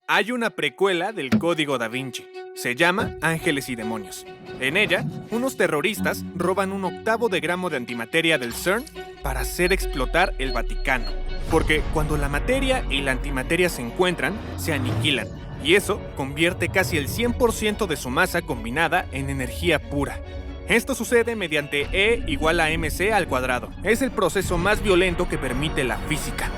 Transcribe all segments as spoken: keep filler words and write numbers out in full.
Hay una precuela del Código Da Vinci. Se llama Ángeles y Demonios. En ella, unos terroristas roban un octavo de gramo de antimateria del CERN para hacer explotar el Vaticano. Porque cuando la materia y la antimateria se encuentran, se aniquilan. Y eso convierte casi el cien por ciento de su masa combinada en energía pura. Esto sucede mediante E igual a mc al cuadrado. Es el proceso más violento que permite la física.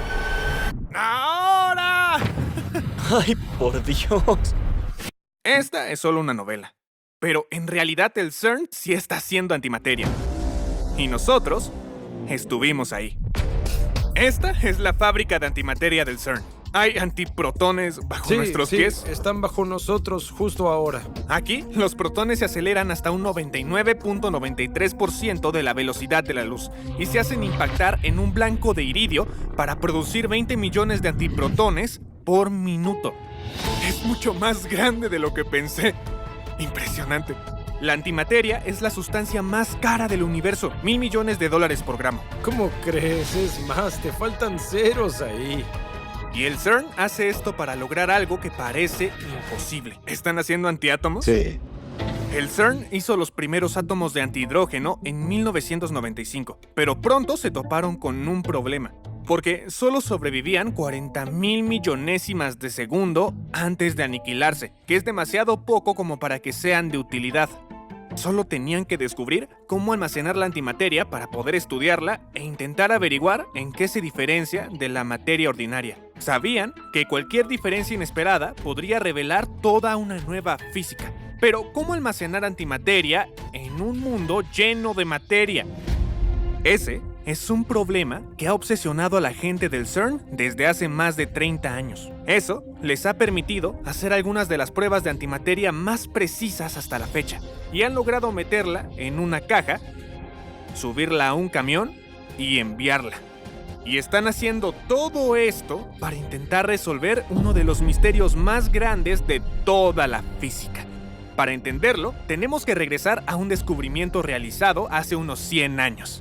¡Ahora! ¡Ay, por Dios! Esta es solo una novela. Pero en realidad el CERN sí está haciendo antimateria. Y nosotros estuvimos ahí. Esta es la fábrica de antimateria del CERN. Hay antiprotones bajo Sí, nuestros sí, pies. están bajo nosotros justo ahora. Aquí, los protones se aceleran hasta un noventa y nueve punto noventa y tres por ciento de la velocidad de la luz y se hacen impactar en un blanco de iridio para producir veinte millones de antiprotones por minuto. Es mucho más grande de lo que pensé. Impresionante. La antimateria es la sustancia más cara del universo, mil millones de dólares por gramo. ¿Cómo crees? Es más, te faltan ceros ahí. Y el CERN hace esto para lograr algo que parece imposible. ¿Están haciendo antiátomos? Sí. El CERN hizo los primeros átomos de antihidrógeno en mil novecientos noventa y cinco, pero pronto se toparon con un problema, porque solo sobrevivían cuarenta mil millonésimas de segundo antes de aniquilarse, que es demasiado poco como para que sean de utilidad. Solo tenían que descubrir cómo almacenar la antimateria para poder estudiarla e intentar averiguar en qué se diferencia de la materia ordinaria. Sabían que cualquier diferencia inesperada podría revelar toda una nueva física. Pero, ¿cómo almacenar antimateria en un mundo lleno de materia? Ese es un problema que ha obsesionado a la gente del CERN desde hace más de treinta años. Eso les ha permitido hacer algunas de las pruebas de antimateria más precisas hasta la fecha. Y han logrado meterla en una caja, subirla a un camión y enviarla. Y están haciendo todo esto para intentar resolver uno de los misterios más grandes de toda la física. Para entenderlo, tenemos que regresar a un descubrimiento realizado hace unos cien años.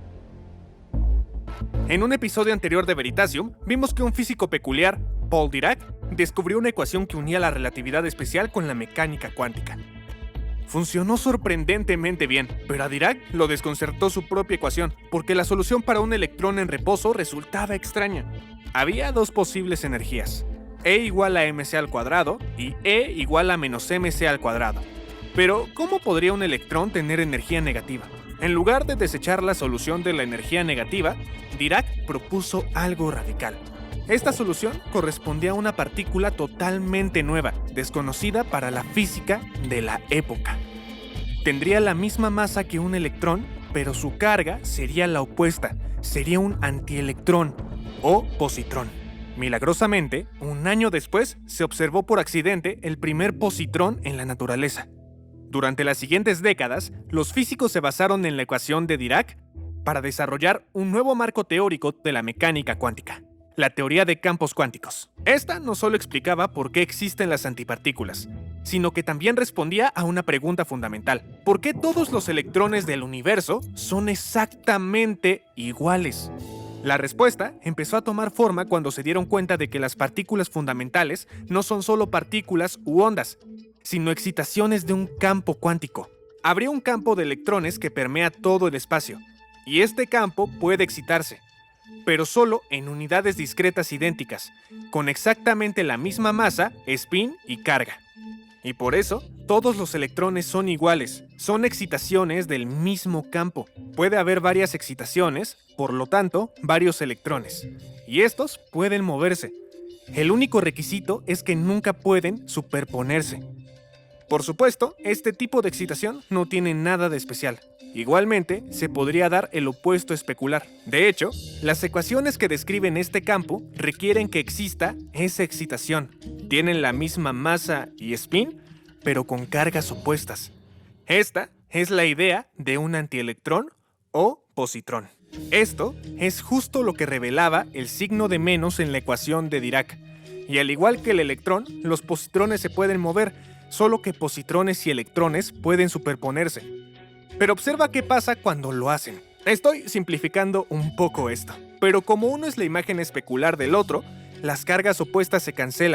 En un episodio anterior de Veritasium, vimos que un físico peculiar, Paul Dirac, descubrió una ecuación que unía la relatividad especial con la mecánica cuántica. Funcionó sorprendentemente bien, pero a Dirac lo desconcertó su propia ecuación, porque la solución para un electrón en reposo resultaba extraña. Había dos posibles energías, E igual a mc al cuadrado y E igual a menos mc al cuadrado. Pero, ¿cómo podría un electrón tener energía negativa? En lugar de desechar la solución de la energía negativa, Dirac propuso algo radical. Esta solución correspondía a una partícula totalmente nueva, desconocida para la física de la época. Tendría la misma masa que un electrón, pero su carga sería la opuesta, sería un antielectrón o positrón. Milagrosamente, un año después, se observó por accidente el primer positrón en la naturaleza. Durante las siguientes décadas, los físicos se basaron en la ecuación de Dirac para desarrollar un nuevo marco teórico de la mecánica cuántica, la teoría de campos cuánticos. Esta no solo explicaba por qué existen las antipartículas, sino que también respondía a una pregunta fundamental: ¿por qué todos los electrones del universo son exactamente iguales? La respuesta empezó a tomar forma cuando se dieron cuenta de que las partículas fundamentales no son solo partículas u ondas, sino excitaciones de un campo cuántico. Habría un campo de electrones que permea todo el espacio, y este campo puede excitarse, pero solo en unidades discretas idénticas, con exactamente la misma masa, spin y carga. Y por eso, todos los electrones son iguales, son excitaciones del mismo campo. Puede haber varias excitaciones, por lo tanto, varios electrones, y estos pueden moverse. El único requisito es que nunca pueden superponerse. Por supuesto, este tipo de excitación no tiene nada de especial. Igualmente, se podría dar el opuesto especular. De hecho, las ecuaciones que describen este campo requieren que exista esa excitación. Tienen la misma masa y spin, pero con cargas opuestas. Esta es la idea de un antielectrón o positrón. Esto es justo lo que revelaba el signo de menos en la ecuación de Dirac. Y al igual que el electrón, los positrones se pueden mover, solo que positrones y electrones pueden superponerse. Pero observa qué pasa cuando lo hacen. Estoy simplificando un poco esto, pero como uno es la imagen especular del otro, las cargas opuestas se cancelan,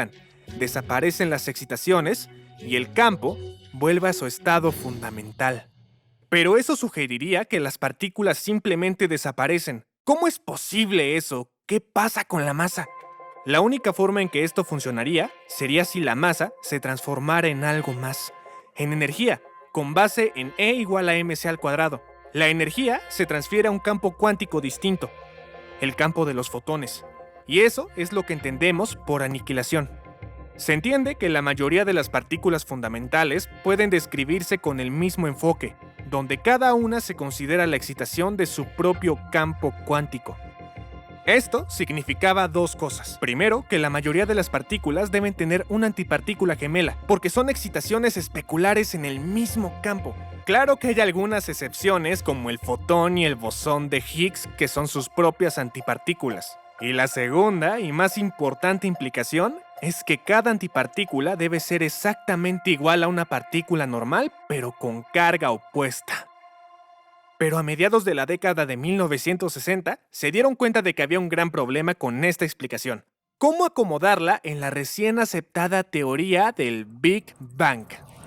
desaparecen las excitaciones y el campo vuelve a su estado fundamental. Pero eso sugeriría que las partículas simplemente desaparecen. ¿Cómo es posible eso? ¿Qué pasa con la masa? La única forma en que esto funcionaría sería si la masa se transformara en algo más, en energía, con base en E igual a mc al cuadrado. La energía se transfiere a un campo cuántico distinto, el campo de los fotones. Y eso es lo que entendemos por aniquilación. Se entiende que la mayoría de las partículas fundamentales pueden describirse con el mismo enfoque, donde cada una se considera la excitación de su propio campo cuántico. Esto significaba dos cosas. Primero, que la mayoría de las partículas deben tener una antipartícula gemela, porque son excitaciones especulares en el mismo campo. Claro que hay algunas excepciones, como el fotón y el bosón de Higgs, que son sus propias antipartículas. Y la segunda y más importante implicación es que cada antipartícula debe ser exactamente igual a una partícula normal, pero con carga opuesta. Pero a mediados de la década de mil novecientos sesenta, se dieron cuenta de que había un gran problema con esta explicación. ¿Cómo acomodarla en la recién aceptada teoría del Big Bang?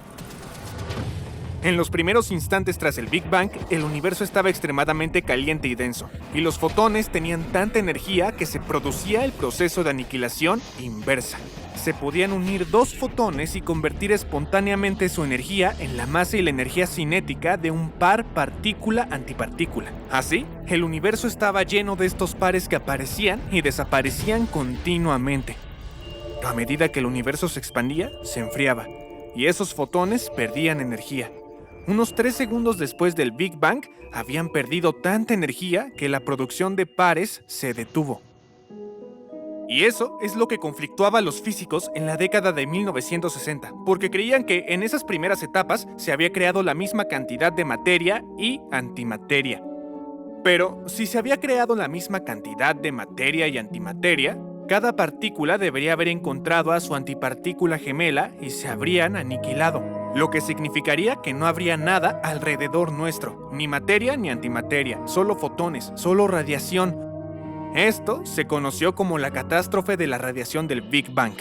En los primeros instantes tras el Big Bang, el universo estaba extremadamente caliente y denso, y los fotones tenían tanta energía que se producía el proceso de aniquilación inversa. Se podían unir dos fotones y convertir espontáneamente su energía en la masa y la energía cinética de un par partícula-antipartícula. Así, el universo estaba lleno de estos pares que aparecían y desaparecían continuamente. Pero a medida que el universo se expandía, se enfriaba, y esos fotones perdían energía. Unos tres segundos después del Big Bang, habían perdido tanta energía que la producción de pares se detuvo. Y eso es lo que conflictuaba a los físicos en la década de mil novecientos sesenta, porque creían que en esas primeras etapas se había creado la misma cantidad de materia y antimateria. Pero si se había creado la misma cantidad de materia y antimateria, cada partícula debería haber encontrado a su antipartícula gemela y se habrían aniquilado, lo que significaría que no habría nada alrededor nuestro, ni materia ni antimateria, solo fotones, solo radiación. Esto se conoció como la catástrofe de la radiación del Big Bang.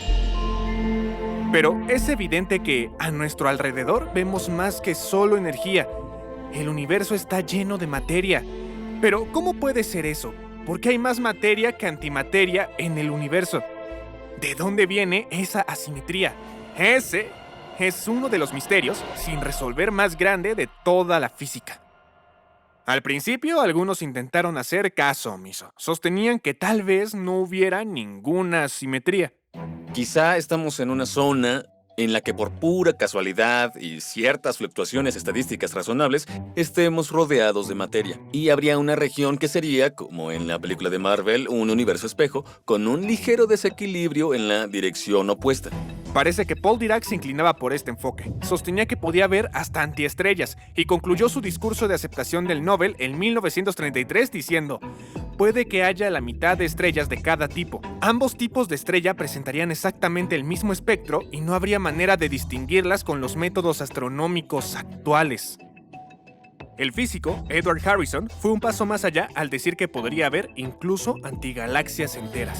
Pero es evidente que a nuestro alrededor vemos más que solo energía. El universo está lleno de materia. Pero ¿cómo puede ser eso? ¿Por qué hay más materia que antimateria en el universo? ¿De dónde viene esa asimetría? Ese es uno de los misterios sin resolver más grande de toda la física. Al principio, algunos intentaron hacer caso omiso. Sostenían que tal vez no hubiera ninguna asimetría. Quizá estamos en una zona en la que por pura casualidad y ciertas fluctuaciones estadísticas razonables estemos rodeados de materia. Y habría una región que sería, como en la película de Marvel, un universo espejo con un ligero desequilibrio en la dirección opuesta. Parece que Paul Dirac se inclinaba por este enfoque. Sostenía que podía haber hasta antiestrellas y concluyó su discurso de aceptación del Nobel en mil novecientos treinta y tres diciendo: puede que haya la mitad de estrellas de cada tipo. Ambos tipos de estrella presentarían exactamente el mismo espectro y no habría manera de distinguirlas con los métodos astronómicos actuales. El físico, Edward Harrison, fue un paso más allá al decir que podría haber incluso antigalaxias enteras.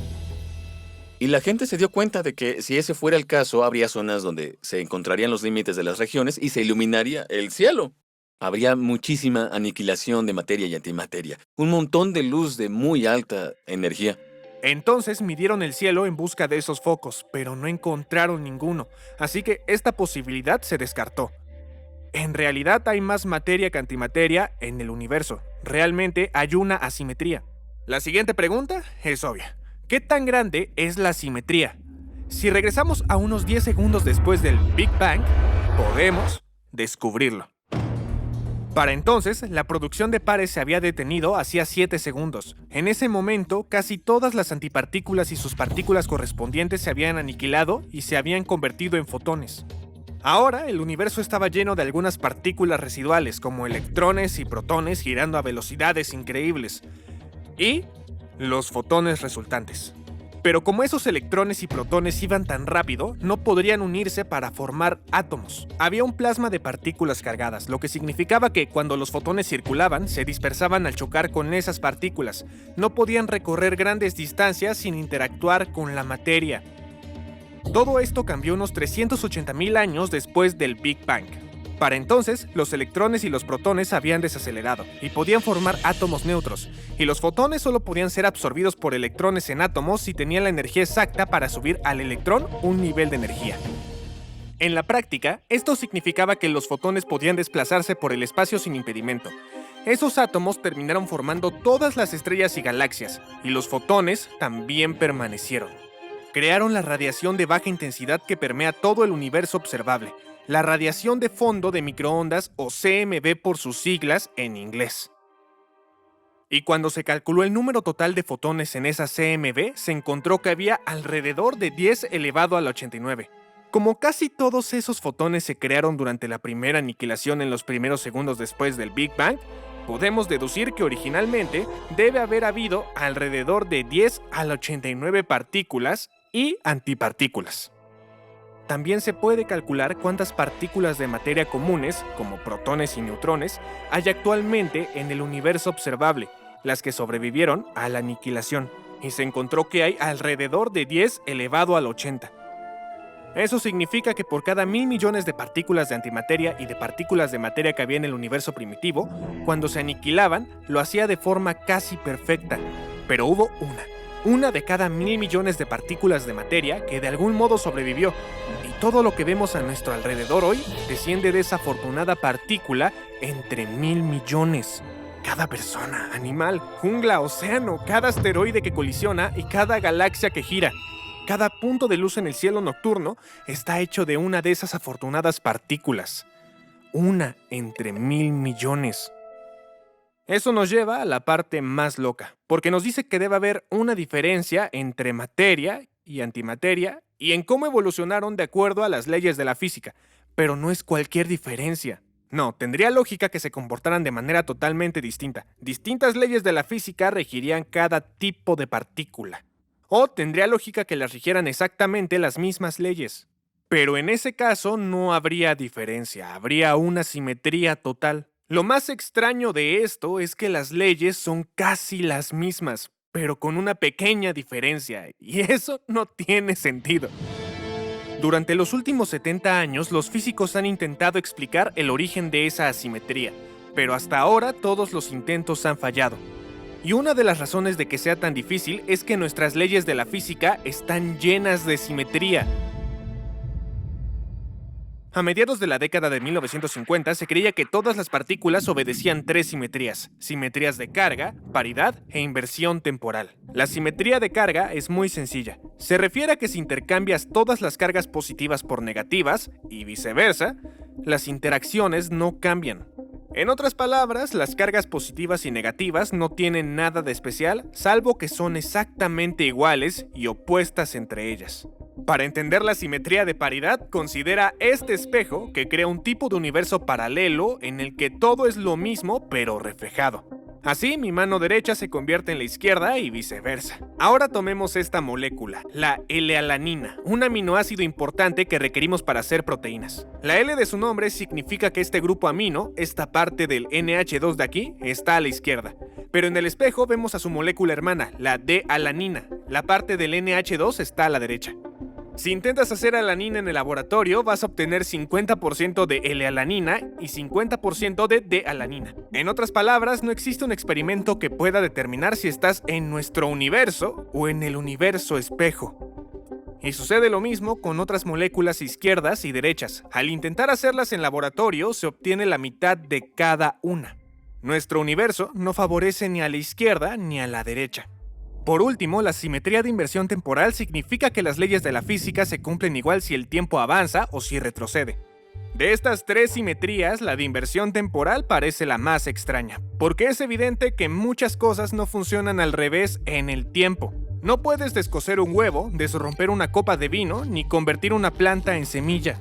Y la gente se dio cuenta de que si ese fuera el caso, habría zonas donde se encontrarían los límites de las regiones y se iluminaría el cielo. Habría muchísima aniquilación de materia y antimateria, un montón de luz de muy alta energía. Entonces midieron el cielo en busca de esos focos, pero no encontraron ninguno, así que esta posibilidad se descartó. En realidad hay más materia que antimateria en el universo. Realmente hay una asimetría. La siguiente pregunta es obvia. ¿Qué tan grande es la asimetría? Si regresamos a unos diez segundos después del Big Bang, podemos descubrirlo. Para entonces, la producción de pares se había detenido hacía siete segundos. En ese momento, casi todas las antipartículas y sus partículas correspondientes se habían aniquilado y se habían convertido en fotones. Ahora, el universo estaba lleno de algunas partículas residuales, como electrones y protones girando a velocidades increíbles. Y los fotones resultantes. Pero como esos electrones y protones iban tan rápido, no podrían unirse para formar átomos. Había un plasma de partículas cargadas, lo que significaba que cuando los fotones circulaban, se dispersaban al chocar con esas partículas. No podían recorrer grandes distancias sin interactuar con la materia. Todo esto cambió unos trescientos ochenta mil años después del Big Bang. Para entonces, los electrones y los protones habían desacelerado y podían formar átomos neutros, y los fotones solo podían ser absorbidos por electrones en átomos si tenían la energía exacta para subir al electrón un nivel de energía. En la práctica, esto significaba que los fotones podían desplazarse por el espacio sin impedimento. Esos átomos terminaron formando todas las estrellas y galaxias, y los fotones también permanecieron. Crearon la radiación de baja intensidad que permea todo el universo observable, la radiación de fondo de microondas o C M B por sus siglas en inglés. Y cuando se calculó el número total de fotones en esa C M B, se encontró que había alrededor de diez elevado a la ochenta y nueve. Como casi todos esos fotones se crearon durante la primera aniquilación en los primeros segundos después del Big Bang, podemos deducir que originalmente debe haber habido alrededor de diez a la ochenta y nueve partículas y antipartículas. También se puede calcular cuántas partículas de materia comunes, como protones y neutrones, hay actualmente en el universo observable, las que sobrevivieron a la aniquilación, y se encontró que hay alrededor de diez elevado al ochenta. Eso significa que por cada mil millones de partículas de antimateria y de partículas de materia que había en el universo primitivo, cuando se aniquilaban, lo hacía de forma casi perfecta, pero hubo una. Una de cada mil millones de partículas de materia que de algún modo sobrevivió, y todo lo que vemos a nuestro alrededor hoy desciende de esa afortunada partícula entre mil millones. Cada persona, animal, jungla, océano, cada asteroide que colisiona y cada galaxia que gira. Cada punto de luz en el cielo nocturno está hecho de una de esas afortunadas partículas. Una entre mil millones. Eso nos lleva a la parte más loca, porque nos dice que debe haber una diferencia entre materia y antimateria y en cómo evolucionaron de acuerdo a las leyes de la física, pero no es cualquier diferencia. No, tendría lógica que se comportaran de manera totalmente distinta. Distintas leyes de la física regirían cada tipo de partícula. O tendría lógica que las rigieran exactamente las mismas leyes. Pero en ese caso no habría diferencia, habría una simetría total. Lo más extraño de esto es que las leyes son casi las mismas, pero con una pequeña diferencia, y eso no tiene sentido. Durante los últimos setenta años, los físicos han intentado explicar el origen de esa asimetría, pero hasta ahora todos los intentos han fallado. Y una de las razones de que sea tan difícil es que nuestras leyes de la física están llenas de simetría. A mediados de la década de mil novecientos cincuenta se creía que todas las partículas obedecían tres simetrías: simetrías de carga, paridad e inversión temporal. La simetría de carga es muy sencilla. Se refiere a que si intercambias todas las cargas positivas por negativas y viceversa, las interacciones no cambian. En otras palabras, las cargas positivas y negativas no tienen nada de especial, salvo que son exactamente iguales y opuestas entre ellas. Para entender la simetría de paridad, considera este espejo que crea un tipo de universo paralelo en el que todo es lo mismo pero reflejado. Así, mi mano derecha se convierte en la izquierda y viceversa. Ahora tomemos esta molécula, la L-alanina, un aminoácido importante que requerimos para hacer proteínas. La L de su nombre significa que este grupo amino, esta parte del N H dos de aquí, está a la izquierda. Pero en el espejo vemos a su molécula hermana, la D-alanina. La parte del N H dos está a la derecha. Si intentas hacer alanina en el laboratorio, vas a obtener cincuenta por ciento de L-alanina y cincuenta por ciento de D-alanina. En otras palabras, no existe un experimento que pueda determinar si estás en nuestro universo o en el universo espejo. Y sucede lo mismo con otras moléculas izquierdas y derechas. Al intentar hacerlas en laboratorio, se obtiene la mitad de cada una. Nuestro universo no favorece ni a la izquierda ni a la derecha. Por último, la simetría de inversión temporal significa que las leyes de la física se cumplen igual si el tiempo avanza o si retrocede. De estas tres simetrías, la de inversión temporal parece la más extraña, porque es evidente que muchas cosas no funcionan al revés en el tiempo. No puedes descoser un huevo, desromper una copa de vino, ni convertir una planta en semilla.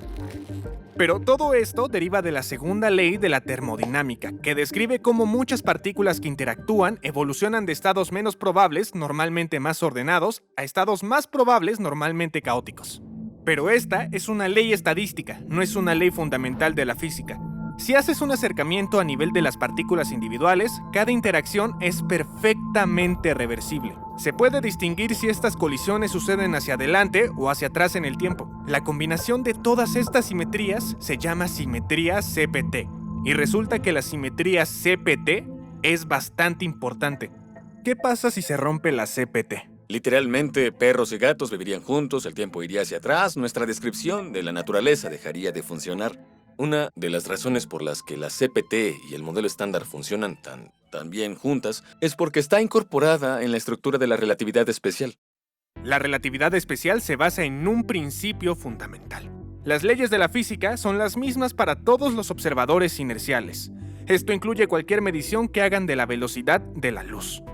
Pero todo esto deriva de la segunda ley de la termodinámica, que describe cómo muchas partículas que interactúan evolucionan de estados menos probables, normalmente más ordenados, a estados más probables, normalmente caóticos. Pero esta es una ley estadística, no es una ley fundamental de la física. Si haces un acercamiento a nivel de las partículas individuales, cada interacción es perfectamente reversible. Se puede distinguir si estas colisiones suceden hacia adelante o hacia atrás en el tiempo. La combinación de todas estas simetrías se llama simetría C P T, y resulta que la simetría C P T es bastante importante. ¿Qué pasa si se rompe la C P T? Literalmente, perros y gatos vivirían juntos, el tiempo iría hacia atrás, nuestra descripción de la naturaleza dejaría de funcionar. Una de las razones por las que la C P T y el modelo estándar funcionan tan, tan bien juntas es porque está incorporada en la estructura de la relatividad especial. La relatividad especial se basa en un principio fundamental. Las leyes de la física son las mismas para todos los observadores inerciales. Esto incluye cualquier medición que hagan de la velocidad de la luz.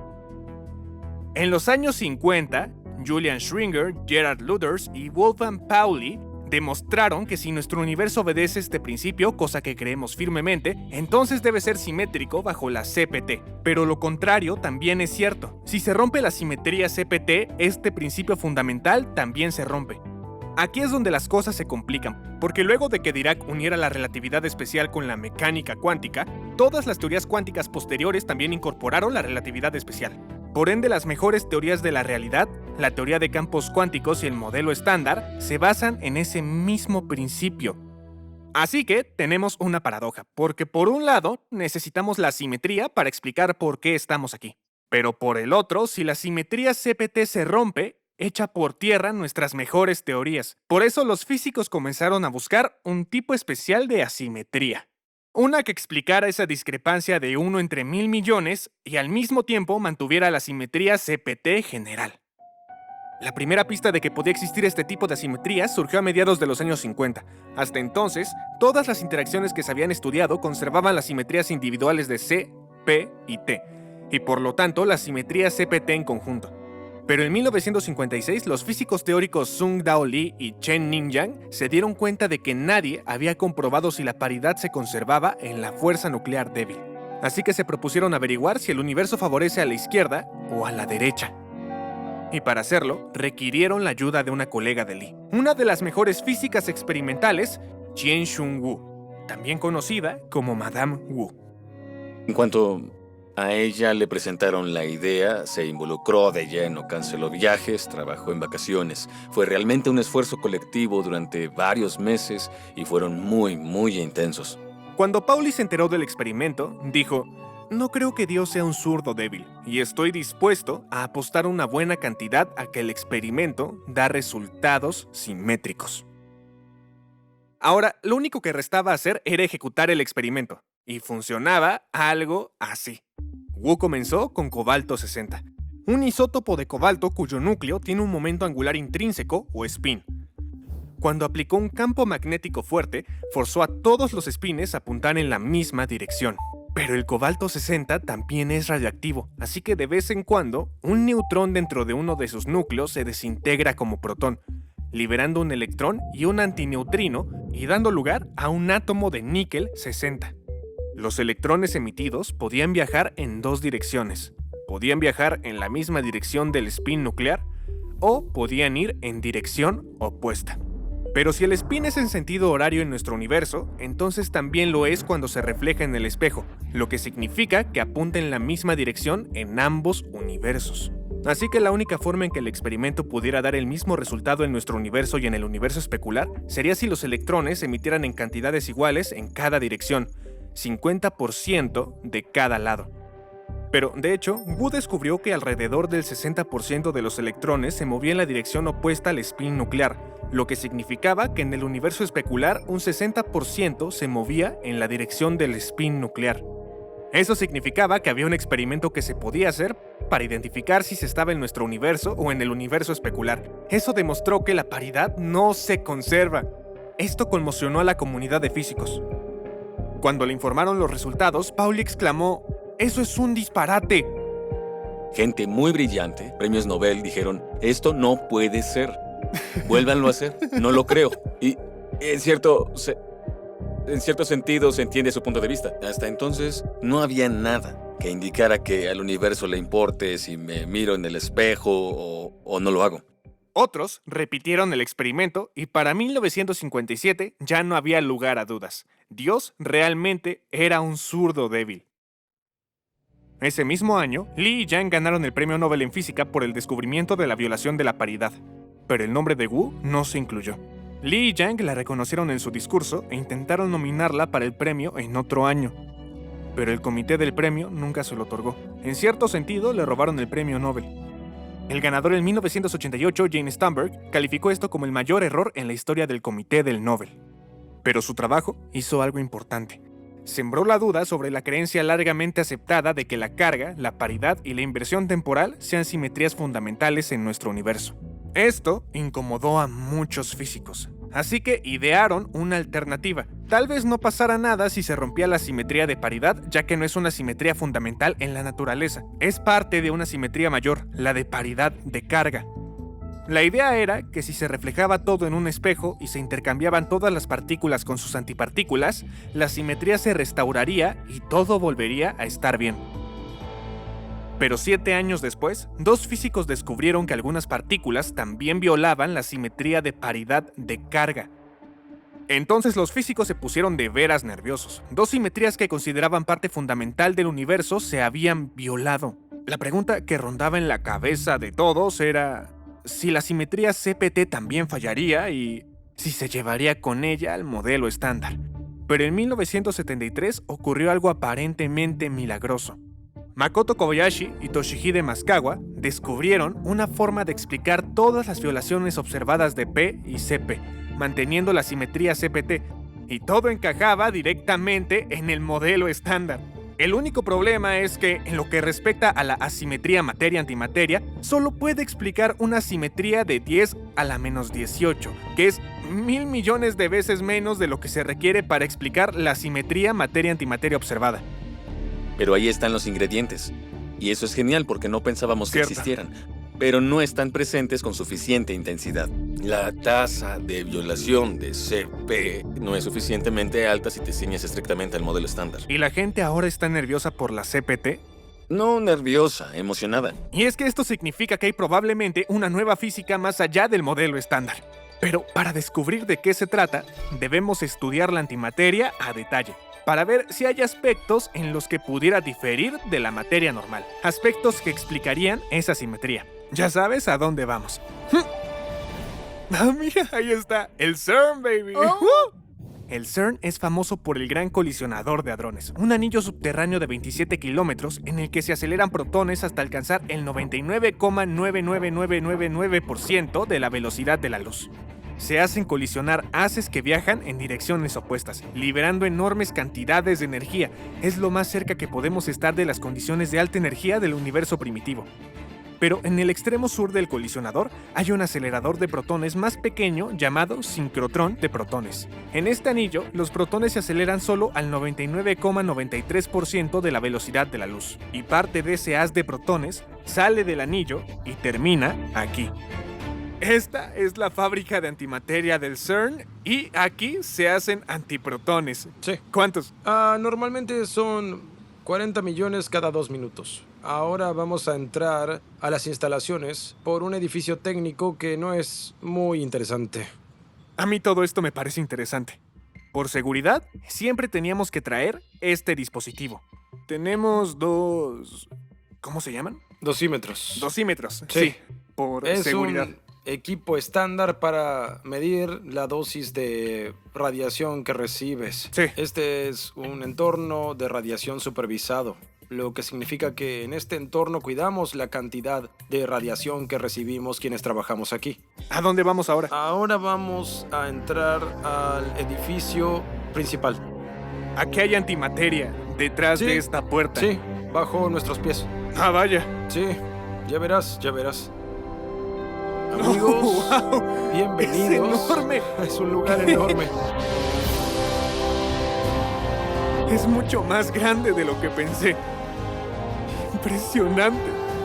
En los años cincuenta, Julian Schwinger, Gerard Luders y Wolfgang Pauli demostraron que si nuestro universo obedece este principio, cosa que creemos firmemente, entonces debe ser simétrico bajo la C P T. Pero lo contrario también es cierto. Si se rompe la simetría C P T, este principio fundamental también se rompe. Aquí es donde las cosas se complican, porque luego de que Dirac uniera la relatividad especial con la mecánica cuántica, todas las teorías cuánticas posteriores también incorporaron la relatividad especial. Por ende, las mejores teorías de la realidad, la teoría de campos cuánticos y el modelo estándar, se basan en ese mismo principio. Así que tenemos una paradoja, porque por un lado necesitamos la simetría para explicar por qué estamos aquí. Pero por el otro, si la simetría C P T se rompe, echa por tierra nuestras mejores teorías. Por eso los físicos comenzaron a buscar un tipo especial de asimetría. Una que explicara esa discrepancia de uno entre mil millones y al mismo tiempo mantuviera la simetría C P T general. La primera pista de que podía existir este tipo de asimetrías surgió a mediados de los años cincuenta. Hasta entonces, todas las interacciones que se habían estudiado conservaban las simetrías individuales de C, P y T, y por lo tanto la simetría C P T en conjunto. Pero en mil novecientos cincuenta y seis, los físicos teóricos Sung-Dao Lee y Chen-Ning Yang se dieron cuenta de que nadie había comprobado si la paridad se conservaba en la fuerza nuclear débil. Así que se propusieron averiguar si el universo favorece a la izquierda o a la derecha. Y para hacerlo, requirieron la ayuda de una colega de Lee, una de las mejores físicas experimentales, Chien-Shiung Wu, también conocida como Madame Wu. En cuanto a ella le presentaron la idea, se involucró de lleno, canceló viajes, trabajó en vacaciones. Fue realmente un esfuerzo colectivo durante varios meses y fueron muy, muy intensos. Cuando Pauli se enteró del experimento, dijo: "No creo que Dios sea un zurdo débil, y estoy dispuesto a apostar una buena cantidad a que el experimento da resultados simétricos". Ahora, lo único que restaba hacer era ejecutar el experimento, y funcionaba algo así. Wu comenzó con cobalto sesenta, un isótopo de cobalto cuyo núcleo tiene un momento angular intrínseco o spin. Cuando aplicó un campo magnético fuerte, forzó a todos los spines a apuntar en la misma dirección. Pero el cobalto sesenta también es radiactivo, así que de vez en cuando, un neutrón dentro de uno de sus núcleos se desintegra como protón, liberando un electrón y un antineutrino y dando lugar a un átomo de níquel sesenta. Los electrones emitidos podían viajar en dos direcciones. Podían viajar en la misma dirección del spin nuclear o podían ir en dirección opuesta. Pero si el spin es en sentido horario en nuestro universo, entonces también lo es cuando se refleja en el espejo, lo que significa que apunta en la misma dirección en ambos universos. Así que la única forma en que el experimento pudiera dar el mismo resultado en nuestro universo y en el universo especular sería si los electrones se emitieran en cantidades iguales en cada dirección, cincuenta por ciento de cada lado. Pero, de hecho, Wu descubrió que alrededor del sesenta por ciento de los electrones se movía en la dirección opuesta al spin nuclear, lo que significaba que en el universo especular un sesenta por ciento se movía en la dirección del spin nuclear. Eso significaba que había un experimento que se podía hacer para identificar si se estaba en nuestro universo o en el universo especular. Eso demostró que la paridad no se conserva. Esto conmocionó a la comunidad de físicos. Cuando le informaron los resultados, Pauli exclamó: "¡Eso es un disparate!". Gente muy brillante, premios Nobel, dijeron: "Esto no puede ser. Vuélvanlo a hacer. No lo creo". Y en cierto, se, en cierto sentido se entiende su punto de vista. Hasta entonces no había nada que indicara que al universo le importe si me miro en el espejo o, o no lo hago. Otros repitieron el experimento y para mil novecientos cincuenta y siete ya no había lugar a dudas. Dios realmente era un zurdo débil. Ese mismo año, Lee y Yang ganaron el Premio Nobel en Física por el descubrimiento de la violación de la paridad, pero el nombre de Wu no se incluyó. Lee y Yang la reconocieron en su discurso e intentaron nominarla para el premio en otro año, pero el comité del premio nunca se lo otorgó. En cierto sentido, le robaron el Premio Nobel. El ganador en mil novecientos ochenta y ocho, Jane Sternberg, calificó esto como el mayor error en la historia del comité del Nobel. Pero su trabajo hizo algo importante. Sembró la duda sobre la creencia largamente aceptada de que la carga, la paridad y la inversión temporal sean simetrías fundamentales en nuestro universo. Esto incomodó a muchos físicos, así que idearon una alternativa. Tal vez no pasara nada si se rompía la simetría de paridad, ya que no es una simetría fundamental en la naturaleza. Es parte de una simetría mayor, la de paridad de carga. La idea era que si se reflejaba todo en un espejo y se intercambiaban todas las partículas con sus antipartículas, la simetría se restauraría y todo volvería a estar bien. Pero siete años después, dos físicos descubrieron que algunas partículas también violaban la simetría de paridad de carga. Entonces los físicos se pusieron de veras nerviosos. Dos simetrías que consideraban parte fundamental del universo se habían violado. La pregunta que rondaba en la cabeza de todos era si la simetría C P T también fallaría y si se llevaría con ella al modelo estándar. Pero en mil novecientos setenta y tres ocurrió algo aparentemente milagroso. Makoto Kobayashi y Toshihide Masukawa descubrieron una forma de explicar todas las violaciones observadas de P y C P, manteniendo la simetría C P T, y todo encajaba directamente en el modelo estándar. El único problema es que, en lo que respecta a la asimetría materia-antimateria, solo puede explicar una simetría de diez a la menos dieciocho, que es mil millones de veces menos de lo que se requiere para explicar la simetría materia-antimateria observada. Pero ahí están los ingredientes. Y eso es genial porque no pensábamos que Cierto. existieran. Pero no están presentes con suficiente intensidad. La tasa de violación de C P no es suficientemente alta si te ciñes estrictamente al modelo estándar. ¿Y la gente ahora está nerviosa por la C P T? No nerviosa, emocionada. Y es que esto significa que hay probablemente una nueva física más allá del modelo estándar. Pero para descubrir de qué se trata, debemos estudiar la antimateria a detalle, para ver si hay aspectos en los que pudiera diferir de la materia normal. Aspectos que explicarían esa simetría. Ya sabes a dónde vamos. Ah, mira, ahí está. El CERN, baby. Oh. ¡Uh! El CERN es famoso por el Gran Colisionador de Hadrones, un anillo subterráneo de veintisiete kilómetros en el que se aceleran protones hasta alcanzar el noventa y nueve coma nueve nueve nueve nueve nueve por ciento de la velocidad de la luz. Se hacen colisionar haces que viajan en direcciones opuestas, liberando enormes cantidades de energía. Es lo más cerca que podemos estar de las condiciones de alta energía del universo primitivo. Pero en el extremo sur del colisionador hay un acelerador de protones más pequeño llamado sincrotrón de protones. En este anillo, los protones se aceleran solo al noventa y nueve coma noventa y tres por ciento de la velocidad de la luz, y parte de ese haz de protones sale del anillo y termina aquí. Esta es la fábrica de antimateria del CERN y aquí se hacen antiprotones. Sí. ¿Cuántos? Ah, normalmente son cuarenta millones cada dos minutos. Ahora vamos a entrar a las instalaciones por un edificio técnico que no es muy interesante. A mí todo esto me parece interesante. Por seguridad, siempre teníamos que traer este dispositivo. Tenemos dos... ¿Cómo se llaman? Dosímetros. Dosímetros. Sí. Sí, por Es seguridad. un equipo estándar para medir la dosis de radiación que recibes. Sí. Este es un entorno de radiación supervisado, lo que significa que en este entorno cuidamos la cantidad de radiación que recibimos quienes trabajamos aquí. ¿A dónde vamos ahora? Ahora vamos a entrar al edificio principal. Aquí hay antimateria, detrás Sí. de esta puerta. Sí, bajo nuestros pies. Ah, vaya. Sí, ya verás, ya verás. Amigos, ¡Wow! bienvenidos. ¡Es enorme! Es un lugar enorme. Es mucho más grande de lo que pensé. Impresionante.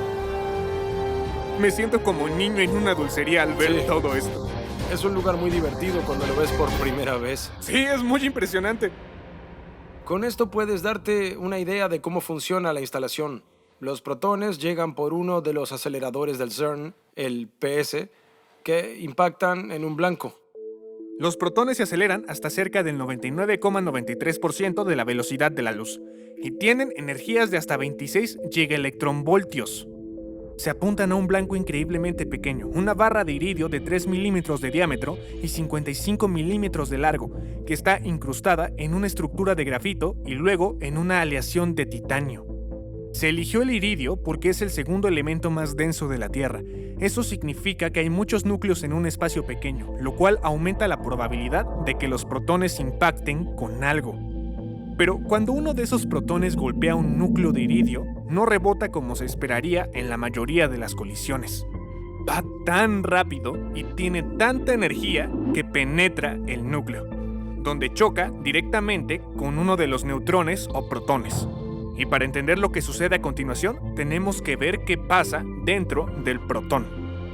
Me siento como un niño en una dulcería al ver Sí. todo esto. Es un lugar muy divertido cuando lo ves por primera vez. Sí, es muy impresionante. Con esto puedes darte una idea de cómo funciona la instalación. Los protones llegan por uno de los aceleradores del CERN, el P S, que impactan en un blanco. Los protones se aceleran hasta cerca del noventa y nueve coma noventa y tres por ciento de la velocidad de la luz y tienen energías de hasta veintiséis gigaelectronvoltios. Se apuntan a un blanco increíblemente pequeño, una barra de iridio de tres milímetros de diámetro y cincuenta y cinco milímetros de largo, que está incrustada en una estructura de grafito y luego en una aleación de titanio. Se eligió el iridio porque es el segundo elemento más denso de la Tierra. Eso significa que hay muchos núcleos en un espacio pequeño, lo cual aumenta la probabilidad de que los protones impacten con algo. Pero cuando uno de esos protones golpea un núcleo de iridio, no rebota como se esperaría en la mayoría de las colisiones. Va tan rápido y tiene tanta energía que penetra el núcleo, donde choca directamente con uno de los neutrones o protones. Y para entender lo que sucede a continuación, tenemos que ver qué pasa dentro del protón.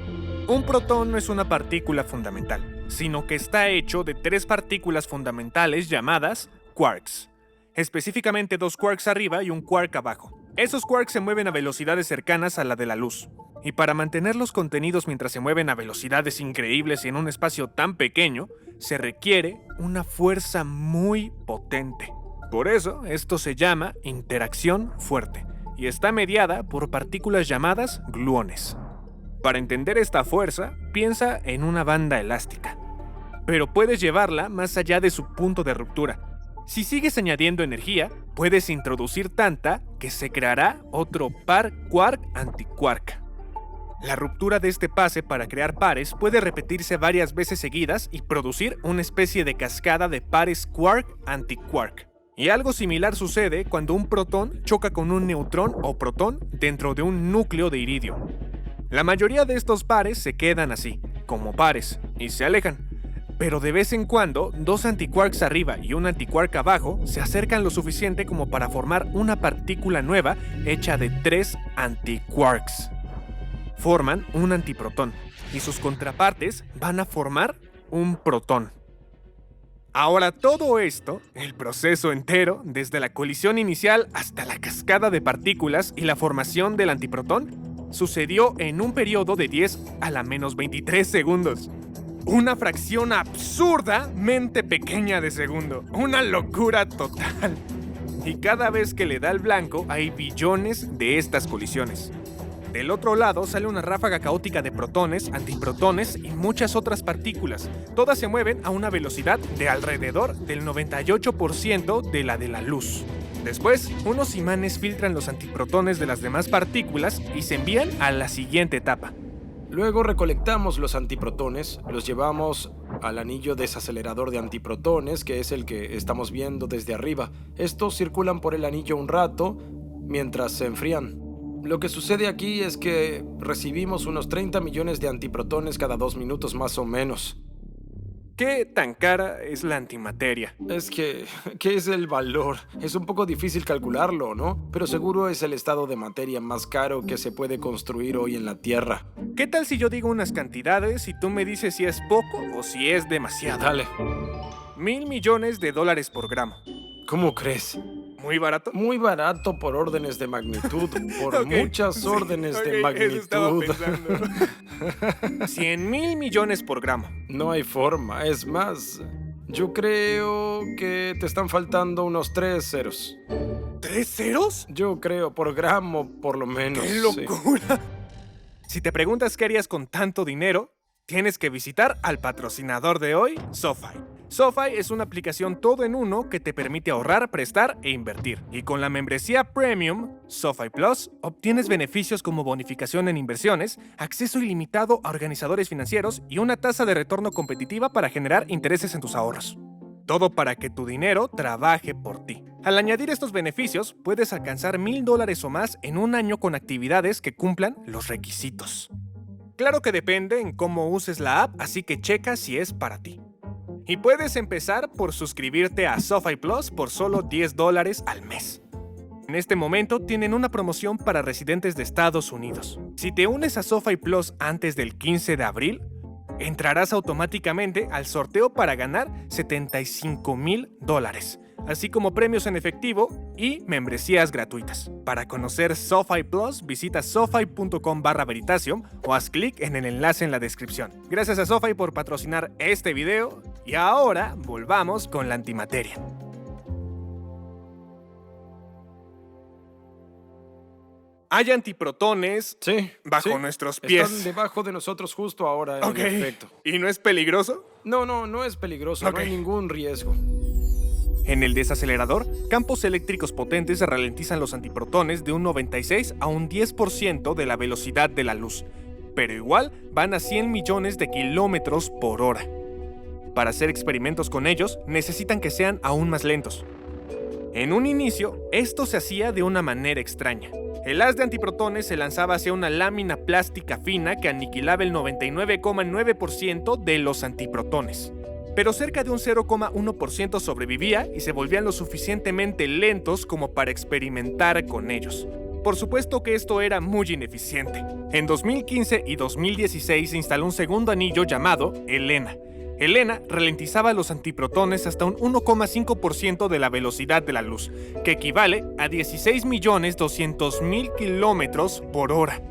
Un protón no es una partícula fundamental, sino que está hecho de tres partículas fundamentales llamadas quarks. Específicamente dos quarks arriba y un quark abajo. Esos quarks se mueven a velocidades cercanas a la de la luz. Y para mantener los contenidos mientras se mueven a velocidades increíbles y en un espacio tan pequeño, se requiere una fuerza muy potente. Por eso, esto se llama interacción fuerte y está mediada por partículas llamadas gluones. Para entender esta fuerza, piensa en una banda elástica, pero puedes llevarla más allá de su punto de ruptura. Si sigues añadiendo energía, puedes introducir tanta que se creará otro par quark-antiquark. La ruptura de este pase para crear pares puede repetirse varias veces seguidas y producir una especie de cascada de pares quark-antiquark. Y algo similar sucede cuando un protón choca con un neutrón o protón dentro de un núcleo de iridio. La mayoría de estos pares se quedan así, como pares, y se alejan. Pero de vez en cuando, dos antiquarks arriba y un antiquark abajo se acercan lo suficiente como para formar una partícula nueva hecha de tres antiquarks. Forman un antiprotón, y sus contrapartes van a formar un protón. Ahora todo esto, el proceso entero, desde la colisión inicial hasta la cascada de partículas y la formación del antiprotón, sucedió en un periodo de diez a la menos veintitrés segundos. Una fracción absurdamente pequeña de segundo. Una locura total. Y cada vez que le da el blanco, hay billones de estas colisiones. Del otro lado sale una ráfaga caótica de protones, antiprotones y muchas otras partículas. Todas se mueven a una velocidad de alrededor del noventa y ocho por ciento de la de la luz. Después, unos imanes filtran los antiprotones de las demás partículas y se envían a la siguiente etapa. Luego recolectamos los antiprotones, los llevamos al anillo desacelerador de antiprotones, que es el que estamos viendo desde arriba. Estos circulan por el anillo un rato mientras se enfrían. Lo que sucede aquí es que recibimos unos treinta millones de antiprotones cada dos minutos más o menos. ¿Qué tan cara es la antimateria? Es que, ¿qué es el valor? Es un poco difícil calcularlo, ¿no? Pero seguro es el estado de materia más caro que se puede construir hoy en la Tierra. ¿Qué tal si yo digo unas cantidades y tú me dices si es poco o si es demasiado? Dale. Mil millones de dólares por gramo. ¿Cómo crees? ¿Muy barato? Muy barato por órdenes de magnitud, por okay, muchas sí, órdenes okay, de magnitud. Eso estaba pensando. Cien mil millones por gramo. No hay forma, es más, yo creo que te están faltando unos tres ceros. ¿Tres ceros? Yo creo, por gramo, por lo menos. ¡Qué locura! Sí. Si te preguntas qué harías con tanto dinero, tienes que visitar al patrocinador de hoy, SoFi. SoFi es una aplicación todo en uno que te permite ahorrar, prestar e invertir. Y con la membresía Premium, SoFi Plus, obtienes beneficios como bonificación en inversiones, acceso ilimitado a organizadores financieros y una tasa de retorno competitiva para generar intereses en tus ahorros. Todo para que tu dinero trabaje por ti. Al añadir estos beneficios, puedes alcanzar mil dólares o más en un año con actividades que cumplan los requisitos. Claro que depende en cómo uses la app, así que checa si es para ti. Y puedes empezar por suscribirte a SoFi Plus por solo diez dólares al mes. En este momento tienen una promoción para residentes de Estados Unidos. Si te unes a SoFi Plus antes del quince de abril, entrarás automáticamente al sorteo para ganar setenta y cinco mil dólares. así como premios en efectivo y membresías gratuitas. Para conocer SoFi Plus, visita sofi punto com barra Veritasium o haz clic en el enlace en la descripción. Gracias a SoFi por patrocinar este video y ahora volvamos con la antimateria. Hay antiprotones Sí. bajo sí. nuestros pies. Están debajo de nosotros justo ahora, en Ok. efecto. ¿Y no es peligroso? No, no, no es peligroso. Ok. No hay ningún riesgo. En el desacelerador, campos eléctricos potentes ralentizan los antiprotones de un noventa y seis a un diez por ciento de la velocidad de la luz, pero igual van a cien millones de kilómetros por hora. Para hacer experimentos con ellos, necesitan que sean aún más lentos. En un inicio, esto se hacía de una manera extraña. El haz de antiprotones se lanzaba hacia una lámina plástica fina que aniquilaba el noventa y nueve coma nueve por ciento de los antiprotones. Pero cerca de un cero coma uno por ciento sobrevivía y se volvían lo suficientemente lentos como para experimentar con ellos. Por supuesto que esto era muy ineficiente. En dos mil quince y dos mil dieciséis se instaló un segundo anillo llamado Helena. Helena ralentizaba los antiprotones hasta un uno coma cinco por ciento de la velocidad de la luz, que equivale a dieciséis millones doscientos mil kilómetros por hora.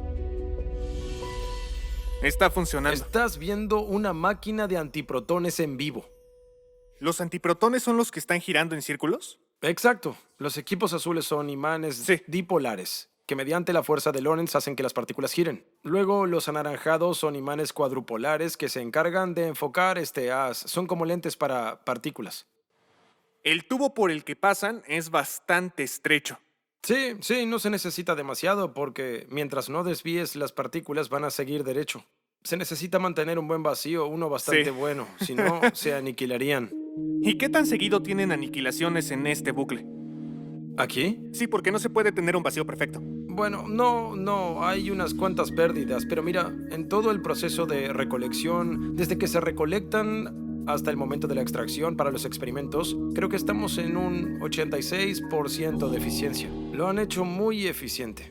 Está funcionando. Estás viendo una máquina de antiprotones en vivo. ¿Los antiprotones son los que están girando en círculos? Exacto. Los equipos azules son imanes Sí. dipolares, que mediante la fuerza de Lorentz hacen que las partículas giren. Luego, los anaranjados son imanes cuadrupolares que se encargan de enfocar este haz. Son como lentes para partículas. El tubo por el que pasan es bastante estrecho. Sí, sí, no se necesita demasiado porque mientras no desvíes las partículas van a seguir derecho. Se necesita mantener un buen vacío, uno bastante Sí. bueno, si no se aniquilarían. ¿Y qué tan seguido tienen aniquilaciones en este bucle? ¿Aquí? Sí, porque no se puede tener un vacío perfecto. Bueno, no, no, hay unas cuantas pérdidas, pero mira, en todo el proceso de recolección, desde que se recolectan hasta el momento de la extracción para los experimentos, creo que estamos en un ochenta y seis por ciento de eficiencia. Lo han hecho muy eficiente.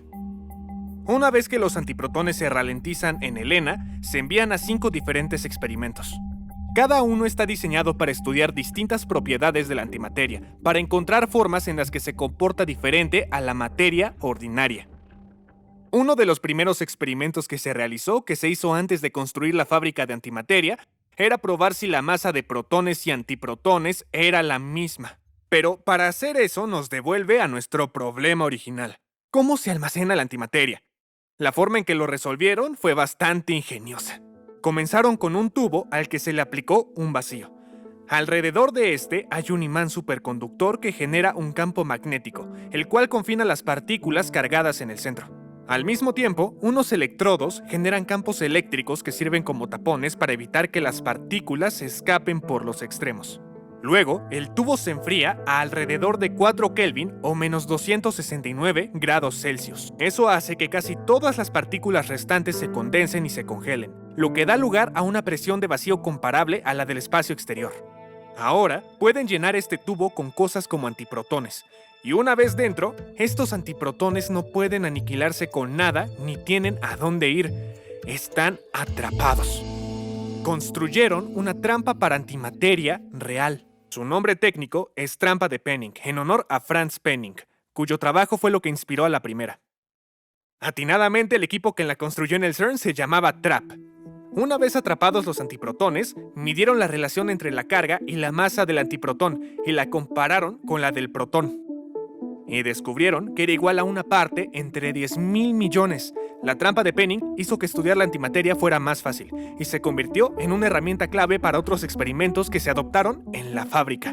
Una vez que los antiprotones se ralentizan en Helena, se envían a cinco diferentes experimentos. Cada uno está diseñado para estudiar distintas propiedades de la antimateria, para encontrar formas en las que se comporta diferente a la materia ordinaria. Uno de los primeros experimentos que se realizó, que se hizo antes de construir la fábrica de antimateria, era probar si la masa de protones y antiprotones era la misma. Pero para hacer eso nos devuelve a nuestro problema original. ¿Cómo se almacena la antimateria? La forma en que lo resolvieron fue bastante ingeniosa. Comenzaron con un tubo al que se le aplicó un vacío. Alrededor de este hay un imán superconductor que genera un campo magnético, el cual confina las partículas cargadas en el centro. Al mismo tiempo, unos electrodos generan campos eléctricos que sirven como tapones para evitar que las partículas se escapen por los extremos. Luego, el tubo se enfría a alrededor de cuatro Kelvin o menos doscientos sesenta y nueve grados Celsius. Eso hace que casi todas las partículas restantes se condensen y se congelen, lo que da lugar a una presión de vacío comparable a la del espacio exterior. Ahora, pueden llenar este tubo con cosas como antiprotones, y una vez dentro, estos antiprotones no pueden aniquilarse con nada ni tienen a dónde ir. Están atrapados. Construyeron una trampa para antimateria real. Su nombre técnico es trampa de Penning, en honor a Franz Penning, cuyo trabajo fue lo que inspiró a la primera. Atinadamente, el equipo que la construyó en el CERN se llamaba TRAP. Una vez atrapados los antiprotones, midieron la relación entre la carga y la masa del antiprotón y la compararon con la del protón. Y descubrieron que era igual a una parte entre diez mil millones. La trampa de Penning hizo que estudiar la antimateria fuera más fácil y se convirtió en una herramienta clave para otros experimentos que se adoptaron en la fábrica.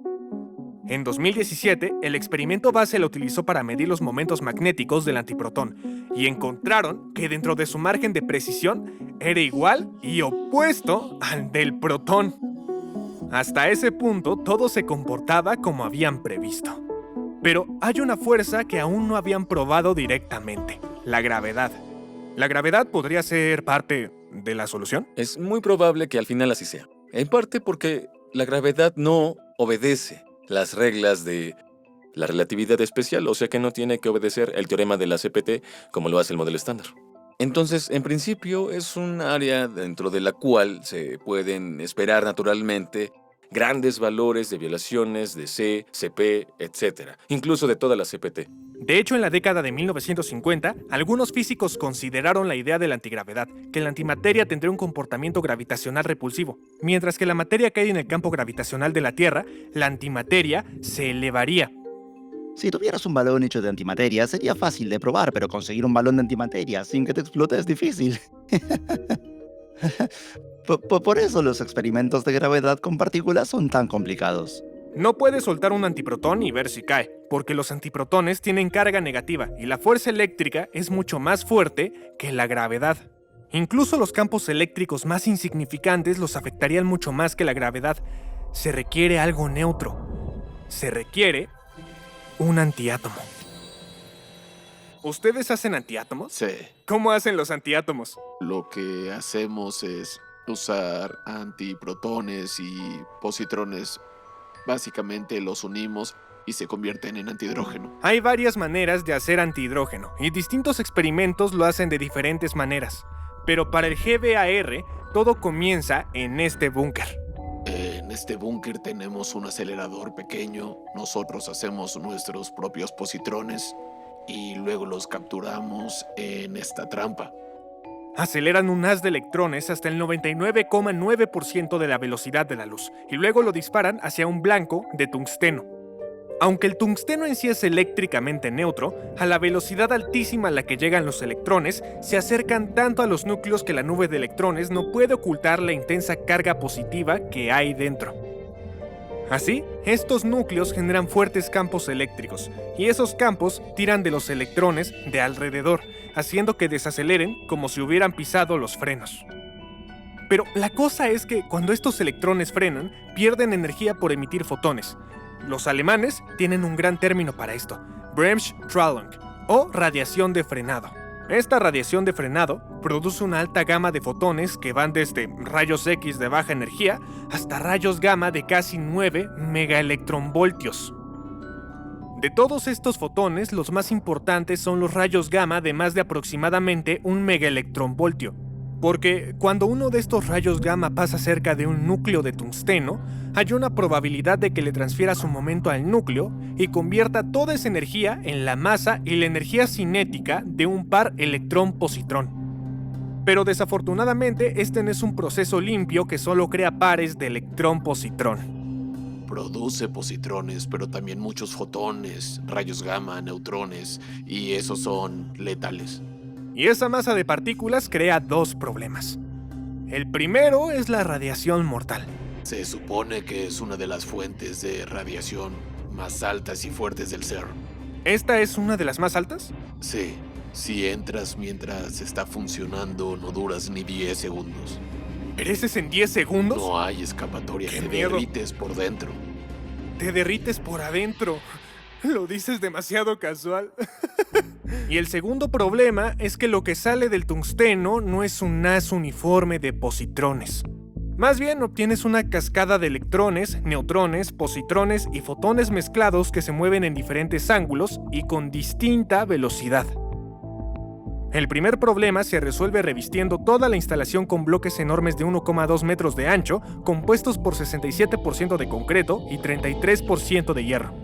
En dos mil diecisiete, el experimento base lo utilizó para medir los momentos magnéticos del antiprotón y encontraron que dentro de su margen de precisión era igual y opuesto al del protón. Hasta ese punto, todo se comportaba como habían previsto. Pero hay una fuerza que aún no habían probado directamente, la gravedad. ¿La gravedad podría ser parte de la solución? Es muy probable que al final así sea. En parte porque la gravedad no obedece las reglas de la relatividad especial, o sea que no tiene que obedecer el teorema de la C P T como lo hace el modelo estándar. Entonces, en principio, es un área dentro de la cual se pueden esperar naturalmente grandes valores de violaciones de C, C P, etcétera, incluso de todas las C P T. De hecho, en la década de mil novecientos cincuenta, algunos físicos consideraron la idea de la antigravedad, que la antimateria tendría un comportamiento gravitacional repulsivo, mientras que la materia cae en el campo gravitacional de la Tierra, la antimateria se elevaría. Si tuvieras un balón hecho de antimateria, sería fácil de probar, pero conseguir un balón de antimateria sin que te explote es difícil. P- p- Por eso los experimentos de gravedad con partículas son tan complicados. No puedes soltar un antiprotón y ver si cae, porque los antiprotones tienen carga negativa y la fuerza eléctrica es mucho más fuerte que la gravedad. Incluso los campos eléctricos más insignificantes los afectarían mucho más que la gravedad. Se requiere algo neutro. Se requiere un antiátomo. ¿Ustedes hacen antiátomos? Sí, ¿Cómo hacen los antiátomos? lo que hacemos es usar antiprotones y positrones. Básicamente los unimos y se convierten en antihidrógeno. Hay varias maneras de hacer antihidrógeno, y distintos experimentos lo hacen de diferentes maneras. Pero para el G B A R, todo comienza en este búnker. En este búnker tenemos un acelerador pequeño. Nosotros hacemos nuestros propios positrones y luego los capturamos en esta trampa. Aceleran un haz de electrones hasta el noventa y nueve coma nueve por ciento de la velocidad de la luz, y luego lo disparan hacia un blanco de tungsteno. Aunque el tungsteno en sí es eléctricamente neutro, a la velocidad altísima a la que llegan los electrones, se acercan tanto a los núcleos que la nube de electrones no puede ocultar la intensa carga positiva que hay dentro. Así, estos núcleos generan fuertes campos eléctricos, y esos campos tiran de los electrones de alrededor, haciendo que desaceleren como si hubieran pisado los frenos. Pero la cosa es que cuando estos electrones frenan, pierden energía por emitir fotones. Los alemanes tienen un gran término para esto: Bremsstrahlung, o radiación de frenado. Esta radiación de frenado produce una alta gama de fotones que van desde rayos X de baja energía hasta rayos gamma de casi nueve megaelectronvoltios. De todos estos fotones, los más importantes son los rayos gamma de más de aproximadamente un megaelectronvoltio, porque cuando uno de estos rayos gamma pasa cerca de un núcleo de tungsteno, hay una probabilidad de que le transfiera su momento al núcleo y convierta toda esa energía en la masa y la energía cinética de un par electrón-positrón. Pero desafortunadamente este no es un proceso limpio que solo crea pares de electrón-positrón. Produce positrones, pero también muchos fotones, rayos gamma, neutrones, y esos son letales. Y esa masa de partículas crea dos problemas. El primero es la radiación mortal. Se supone que es una de las fuentes de radiación más altas y fuertes del C E R N. ¿Esta es una de las más altas? Sí, si entras mientras está funcionando no duras ni diez segundos. ¿Pereces en diez segundos? No hay escapatoria, ¡Qué te miedo! derrites por dentro. Te derrites por adentro. Lo dices demasiado casual. Y el segundo problema es que lo que sale del tungsteno no es un haz uniforme de positrones. Más bien obtienes una cascada de electrones, neutrones, positrones y fotones mezclados que se mueven en diferentes ángulos y con distinta velocidad. El primer problema se resuelve revistiendo toda la instalación con bloques enormes de uno coma dos metros de ancho, compuestos por sesenta y siete por ciento de concreto y treinta y tres por ciento de hierro.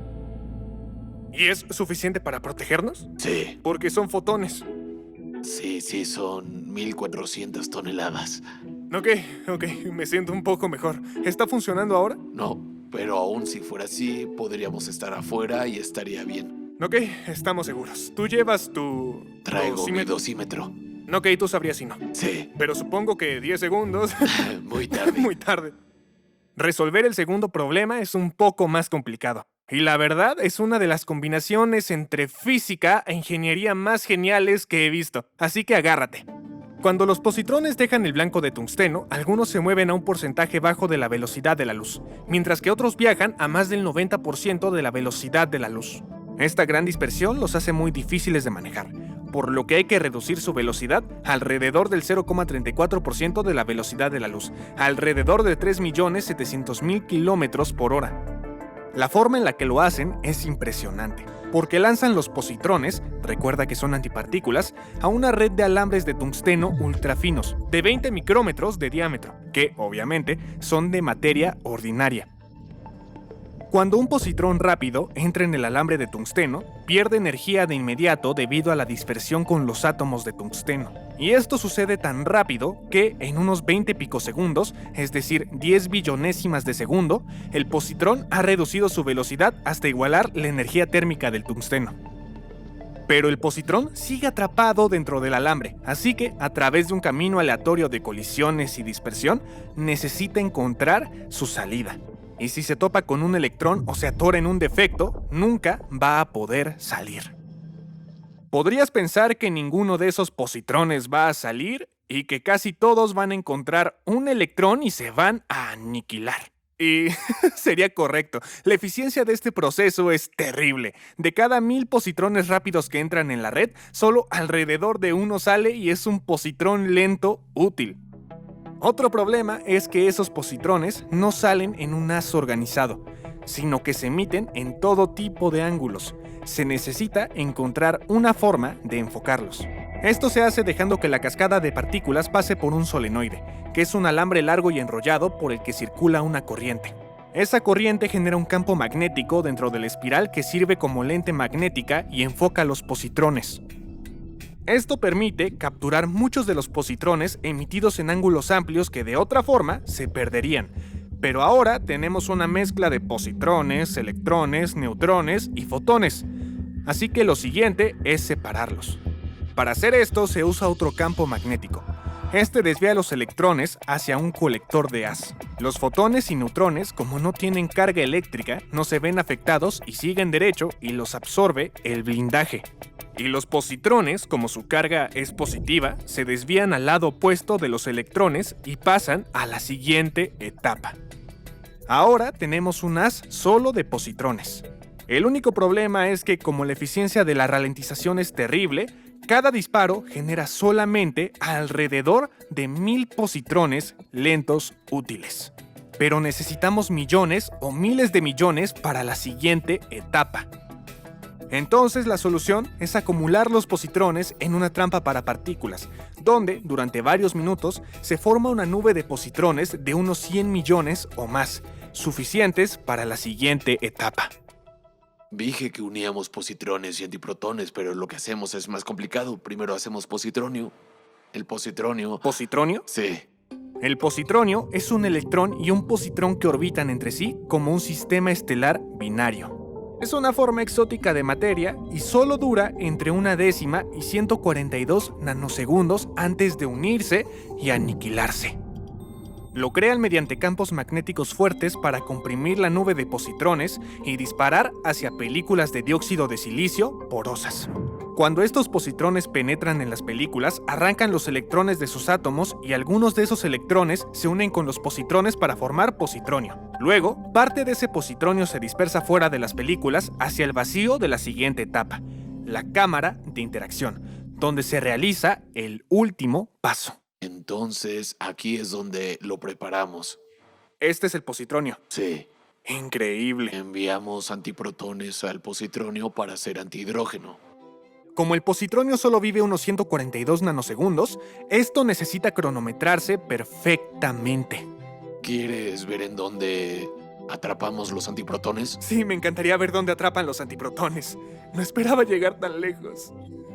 ¿Y es suficiente para protegernos? Sí, Porque son fotones. sí, sí, son mil cuatrocientas toneladas. Ok, ok, me siento un poco mejor. ¿Está funcionando ahora? No, pero aún si fuera así, podríamos estar afuera y estaría bien. Ok, estamos seguros. Tú llevas tu... Traigo mi dosímetro. dosímetro. Ok, tú sabrías si no. Sí, Pero supongo que diez segundos... muy tarde. Muy tarde. Resolver el segundo problema es un poco más complicado. Y la verdad es una de las combinaciones entre física e ingeniería más geniales que he visto. Así que agárrate. Cuando los positrones dejan el blanco de tungsteno, algunos se mueven a un porcentaje bajo de la velocidad de la luz, mientras que otros viajan a más del noventa por ciento de la velocidad de la luz. Esta gran dispersión los hace muy difíciles de manejar, por lo que hay que reducir su velocidad alrededor del cero coma treinta y cuatro por ciento de la velocidad de la luz, alrededor de tres millones setecientos mil kilómetros por hora. La forma en la que lo hacen es impresionante, porque lanzan los positrones, recuerda que son antipartículas, a una red de alambres de tungsteno ultrafinos, de veinte micrómetros de diámetro, que, obviamente, son de materia ordinaria. Cuando un positrón rápido entra en el alambre de tungsteno, pierde energía de inmediato debido a la dispersión con los átomos de tungsteno. Y esto sucede tan rápido que en unos veinte picosegundos, es decir, diez billonésimas de segundo, el positrón ha reducido su velocidad hasta igualar la energía térmica del tungsteno. Pero el positrón sigue atrapado dentro del alambre, así que, a través de un camino aleatorio de colisiones y dispersión, necesita encontrar su salida. Y si se topa con un electrón o se atora en un defecto, nunca va a poder salir. Podrías pensar que ninguno de esos positrones va a salir y que casi todos van a encontrar un electrón y se van a aniquilar. Y sería correcto, la eficiencia de este proceso es terrible. De cada mil positrones rápidos que entran en la red, solo alrededor de uno sale y es un positrón lento útil. Otro problema es que esos positrones no salen en un haz organizado, sino que se emiten en todo tipo de ángulos. Se necesita encontrar una forma de enfocarlos. Esto se hace dejando que la cascada de partículas pase por un solenoide, que es un alambre largo y enrollado por el que circula una corriente. Esa corriente genera un campo magnético dentro de la espiral que sirve como lente magnética y enfoca los positrones. Esto permite capturar muchos de los positrones emitidos en ángulos amplios que de otra forma se perderían. Pero ahora tenemos una mezcla de positrones, electrones, neutrones y fotones. Así que lo siguiente es separarlos. Para hacer esto se usa otro campo magnético. Este desvía los electrones hacia un colector de haz. Los fotones y neutrones, como no tienen carga eléctrica, no se ven afectados y siguen derecho y los absorbe el blindaje. Y los positrones, como su carga es positiva, se desvían al lado opuesto de los electrones y pasan a la siguiente etapa. Ahora tenemos un haz solo de positrones. El único problema es que, como la eficiencia de la ralentización es terrible, cada disparo genera solamente alrededor de mil positrones lentos útiles. Pero necesitamos millones o miles de millones para la siguiente etapa. Entonces la solución es acumular los positrones en una trampa para partículas, donde, durante varios minutos, se forma una nube de positrones de unos cien millones o más, suficientes para la siguiente etapa. Dije que uníamos positrones y antiprotones, pero lo que hacemos es más complicado. Primero hacemos positronio. El positronio... ¿Positronio? Sí. El positronio es un electrón y un positrón que orbitan entre sí como un sistema estelar binario. Es una forma exótica de materia y solo dura entre una décima y ciento cuarenta y dos nanosegundos antes de unirse y aniquilarse. Lo crean mediante campos magnéticos fuertes para comprimir la nube de positrones y disparar hacia películas de dióxido de silicio porosas. Cuando estos positrones penetran en las películas, arrancan los electrones de sus átomos y algunos de esos electrones se unen con los positrones para formar positronio. Luego, parte de ese positronio se dispersa fuera de las películas hacia el vacío de la siguiente etapa, la cámara de interacción, donde se realiza el último paso. Entonces, aquí es donde lo preparamos. Este es el positronio. Sí. Increíble. Enviamos antiprotones al positronio para hacer antihidrógeno. Como el positronio solo vive unos ciento cuarenta y dos nanosegundos, esto necesita cronometrarse perfectamente. ¿Quieres ver en dónde atrapamos los antiprotones? Sí, me encantaría ver dónde atrapan los antiprotones. No esperaba llegar tan lejos.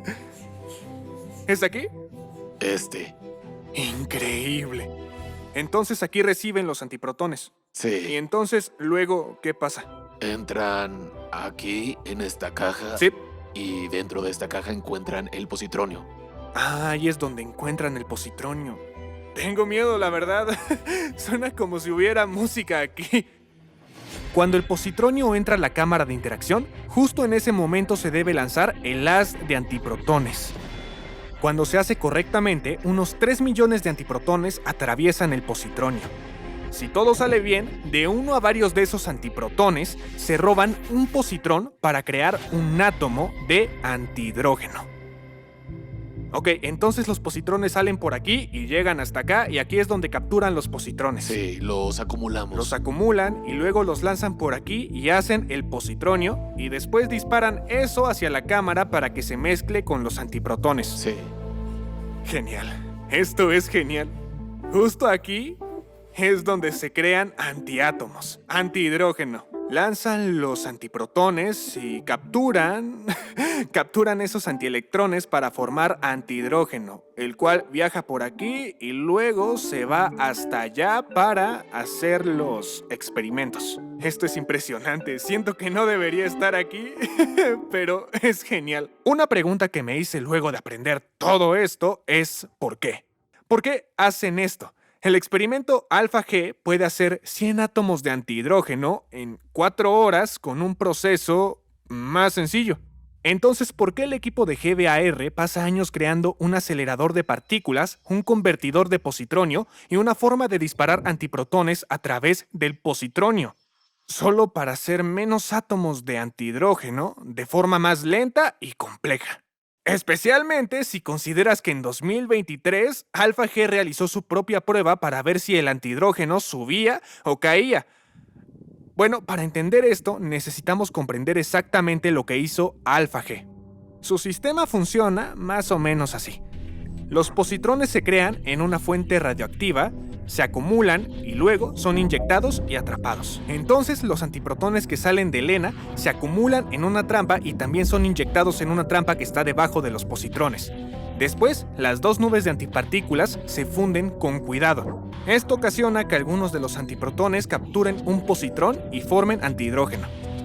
¿Es aquí? Este. Increíble. Entonces aquí reciben los antiprotones. Y Sí. entonces, luego, ¿qué pasa? Entran aquí, en esta caja. Sí. Y dentro de esta caja encuentran el positronio. Ah, ahí es donde encuentran el positronio. Tengo miedo, la verdad. Suena como si hubiera música aquí. Cuando el positronio entra a la cámara de interacción, justo en ese momento se debe lanzar el haz de antiprotones. Cuando se hace correctamente, unos tres millones de antiprotones atraviesan el positronio. Si todo sale bien, de uno a varios de esos antiprotones se roban un positrón para crear un átomo de antihidrógeno. Ok, entonces los positrones salen por aquí y llegan hasta acá y aquí es donde capturan los positrones. Sí, los acumulamos. Los acumulan y luego los lanzan por aquí y hacen el positronio y después disparan eso hacia la cámara para que se mezcle con los antiprotones. Sí. Genial. Esto es genial. Justo aquí es donde se crean antiátomos, antihidrógeno. Lanzan los antiprotones y capturan, capturan esos antielectrones para formar antihidrógeno, el cual viaja por aquí y luego se va hasta allá para hacer los experimentos. Esto es impresionante, siento que no debería estar aquí, pero es genial. Una pregunta que me hice luego de aprender todo esto es ¿por qué? ¿Por qué hacen esto? El experimento alfa G puede hacer cien átomos de antihidrógeno en cuatro horas con un proceso más sencillo. Entonces, ¿por qué el equipo de G B A R pasa años creando un acelerador de partículas, un convertidor de positronio y una forma de disparar antiprotones a través del positronio? Solo para hacer menos átomos de antihidrógeno de forma más lenta y compleja. Especialmente si consideras que en dos mil veintitrés alfa G realizó su propia prueba para ver si el antihidrógeno subía o caía. Bueno, para entender esto necesitamos comprender exactamente lo que hizo alfa G. Su sistema funciona más o menos así. Los positrones se crean en una fuente radioactiva, se acumulan y luego son inyectados y atrapados. Entonces los antiprotones que salen de Lena se acumulan en una trampa y también son inyectados en una trampa que está debajo de los positrones. Después, las dos nubes de antipartículas se funden con cuidado. Esto ocasiona que algunos de los antiprotones capturen un positrón y formen antihidrógeno.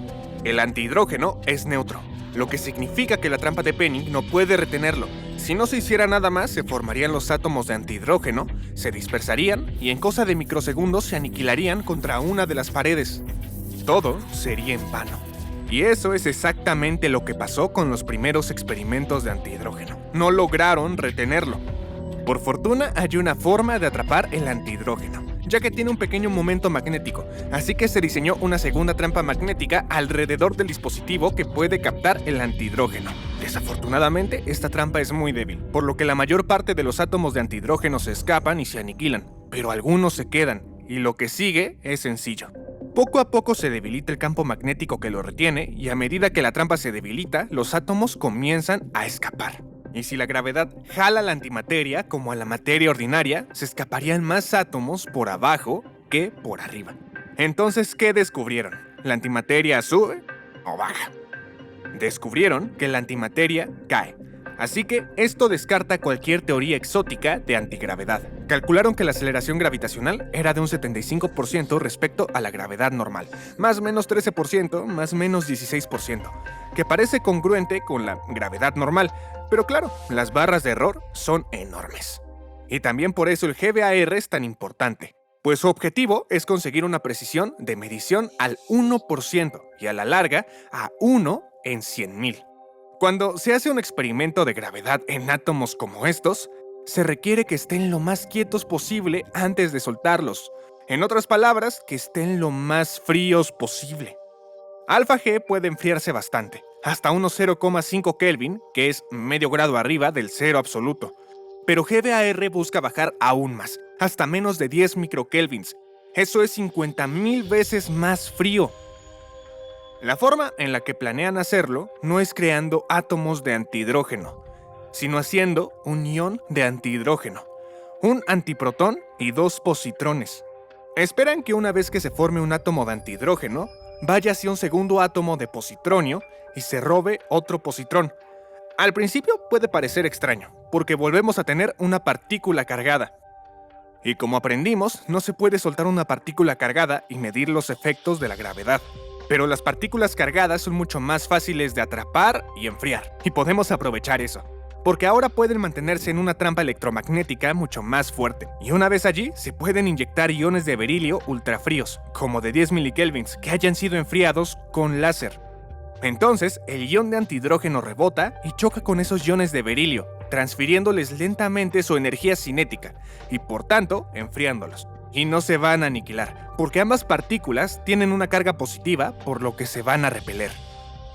El antihidrógeno es neutro, lo que significa que la trampa de Penning no puede retenerlo. Si no se hiciera nada más, se formarían los átomos de antihidrógeno, se dispersarían y en cosa de microsegundos se aniquilarían contra una de las paredes. Todo sería en vano. Y eso es exactamente lo que pasó con los primeros experimentos de antihidrógeno. No lograron retenerlo. Por fortuna, hay una forma de atrapar el antihidrógeno, ya que tiene un pequeño momento magnético, así que se diseñó una segunda trampa magnética alrededor del dispositivo que puede captar el antihidrógeno. Desafortunadamente, esta trampa es muy débil, por lo que la mayor parte de los átomos de antihidrógeno se escapan y se aniquilan, pero algunos se quedan, y lo que sigue es sencillo. Poco a poco se debilita el campo magnético que lo retiene, y a medida que la trampa se debilita, los átomos comienzan a escapar. Y si la gravedad jala la antimateria como a la materia ordinaria, se escaparían más átomos por abajo que por arriba. Entonces, ¿qué descubrieron? ¿La antimateria sube o baja? Descubrieron que la antimateria cae. Así que esto descarta cualquier teoría exótica de antigravedad. Calcularon que la aceleración gravitacional era de un setenta y cinco por ciento respecto a la gravedad normal, más menos trece por ciento, más menos dieciséis por ciento, que parece congruente con la gravedad normal, pero claro, las barras de error son enormes. Y también por eso el G B A R es tan importante, pues su objetivo es conseguir una precisión de medición al uno por ciento y a la larga a uno en cien mil. Cuando se hace un experimento de gravedad en átomos como estos, se requiere que estén lo más quietos posible antes de soltarlos. En otras palabras, que estén lo más fríos posible. Alfa G puede enfriarse bastante, hasta unos cero coma cinco Kelvin, que es medio grado arriba del cero absoluto. Pero G B A R busca bajar aún más, hasta menos de diez microkelvins. Eso es cincuenta mil veces más frío. La forma en la que planean hacerlo no es creando átomos de antihidrógeno, sino haciendo un ion de antihidrógeno, un antiprotón y dos positrones. Esperan que una vez que se forme un átomo de antihidrógeno, vaya hacia un segundo átomo de positronio y se robe otro positrón. Al principio puede parecer extraño, porque volvemos a tener una partícula cargada. Y como aprendimos, no se puede soltar una partícula cargada y medir los efectos de la gravedad. Pero las partículas cargadas son mucho más fáciles de atrapar y enfriar, y podemos aprovechar eso, porque ahora pueden mantenerse en una trampa electromagnética mucho más fuerte, y una vez allí se pueden inyectar iones de berilio ultrafríos, como de diez milikelvins, que hayan sido enfriados con láser. Entonces, el ion de antihidrógeno rebota y choca con esos iones de berilio, transfiriéndoles lentamente su energía cinética, y por tanto, enfriándolos. Y no se van a aniquilar, porque ambas partículas tienen una carga positiva, por lo que se van a repeler.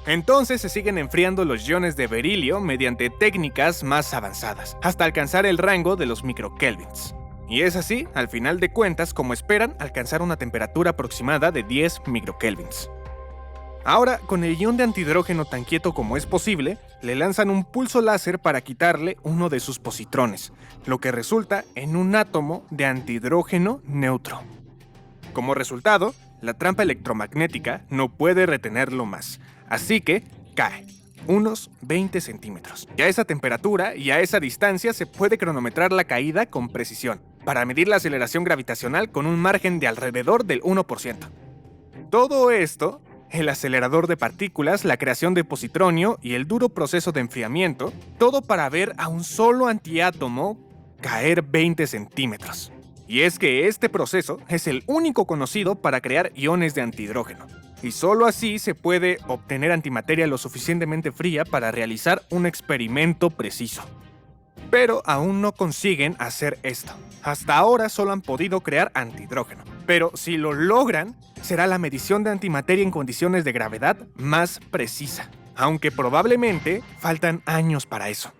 Entonces se siguen enfriando los iones de berilio mediante técnicas más avanzadas, hasta alcanzar el rango de los microkelvins. Y es así, al final de cuentas, como esperan alcanzar una temperatura aproximada de diez microkelvins. Ahora, con el ion de antihidrógeno tan quieto como es posible, le lanzan un pulso láser para quitarle uno de sus positrones, lo que resulta en un átomo de antihidrógeno neutro. Como resultado, la trampa electromagnética no puede retenerlo más, así que cae, unos veinte centímetros. Y a esa temperatura y a esa distancia se puede cronometrar la caída con precisión, para medir la aceleración gravitacional con un margen de alrededor del uno por ciento. Todo esto, el acelerador de partículas, la creación de positronio y el duro proceso de enfriamiento, todo para ver a un solo antiátomo caer veinte centímetros. Y es que este proceso es el único conocido para crear iones de antihidrógeno. Y solo así se puede obtener antimateria lo suficientemente fría para realizar un experimento preciso. Pero aún no consiguen hacer esto. Hasta ahora solo han podido crear antihidrógeno. Pero si lo logran, será la medición de antimateria en condiciones de gravedad más precisa. Aunque probablemente faltan años para eso.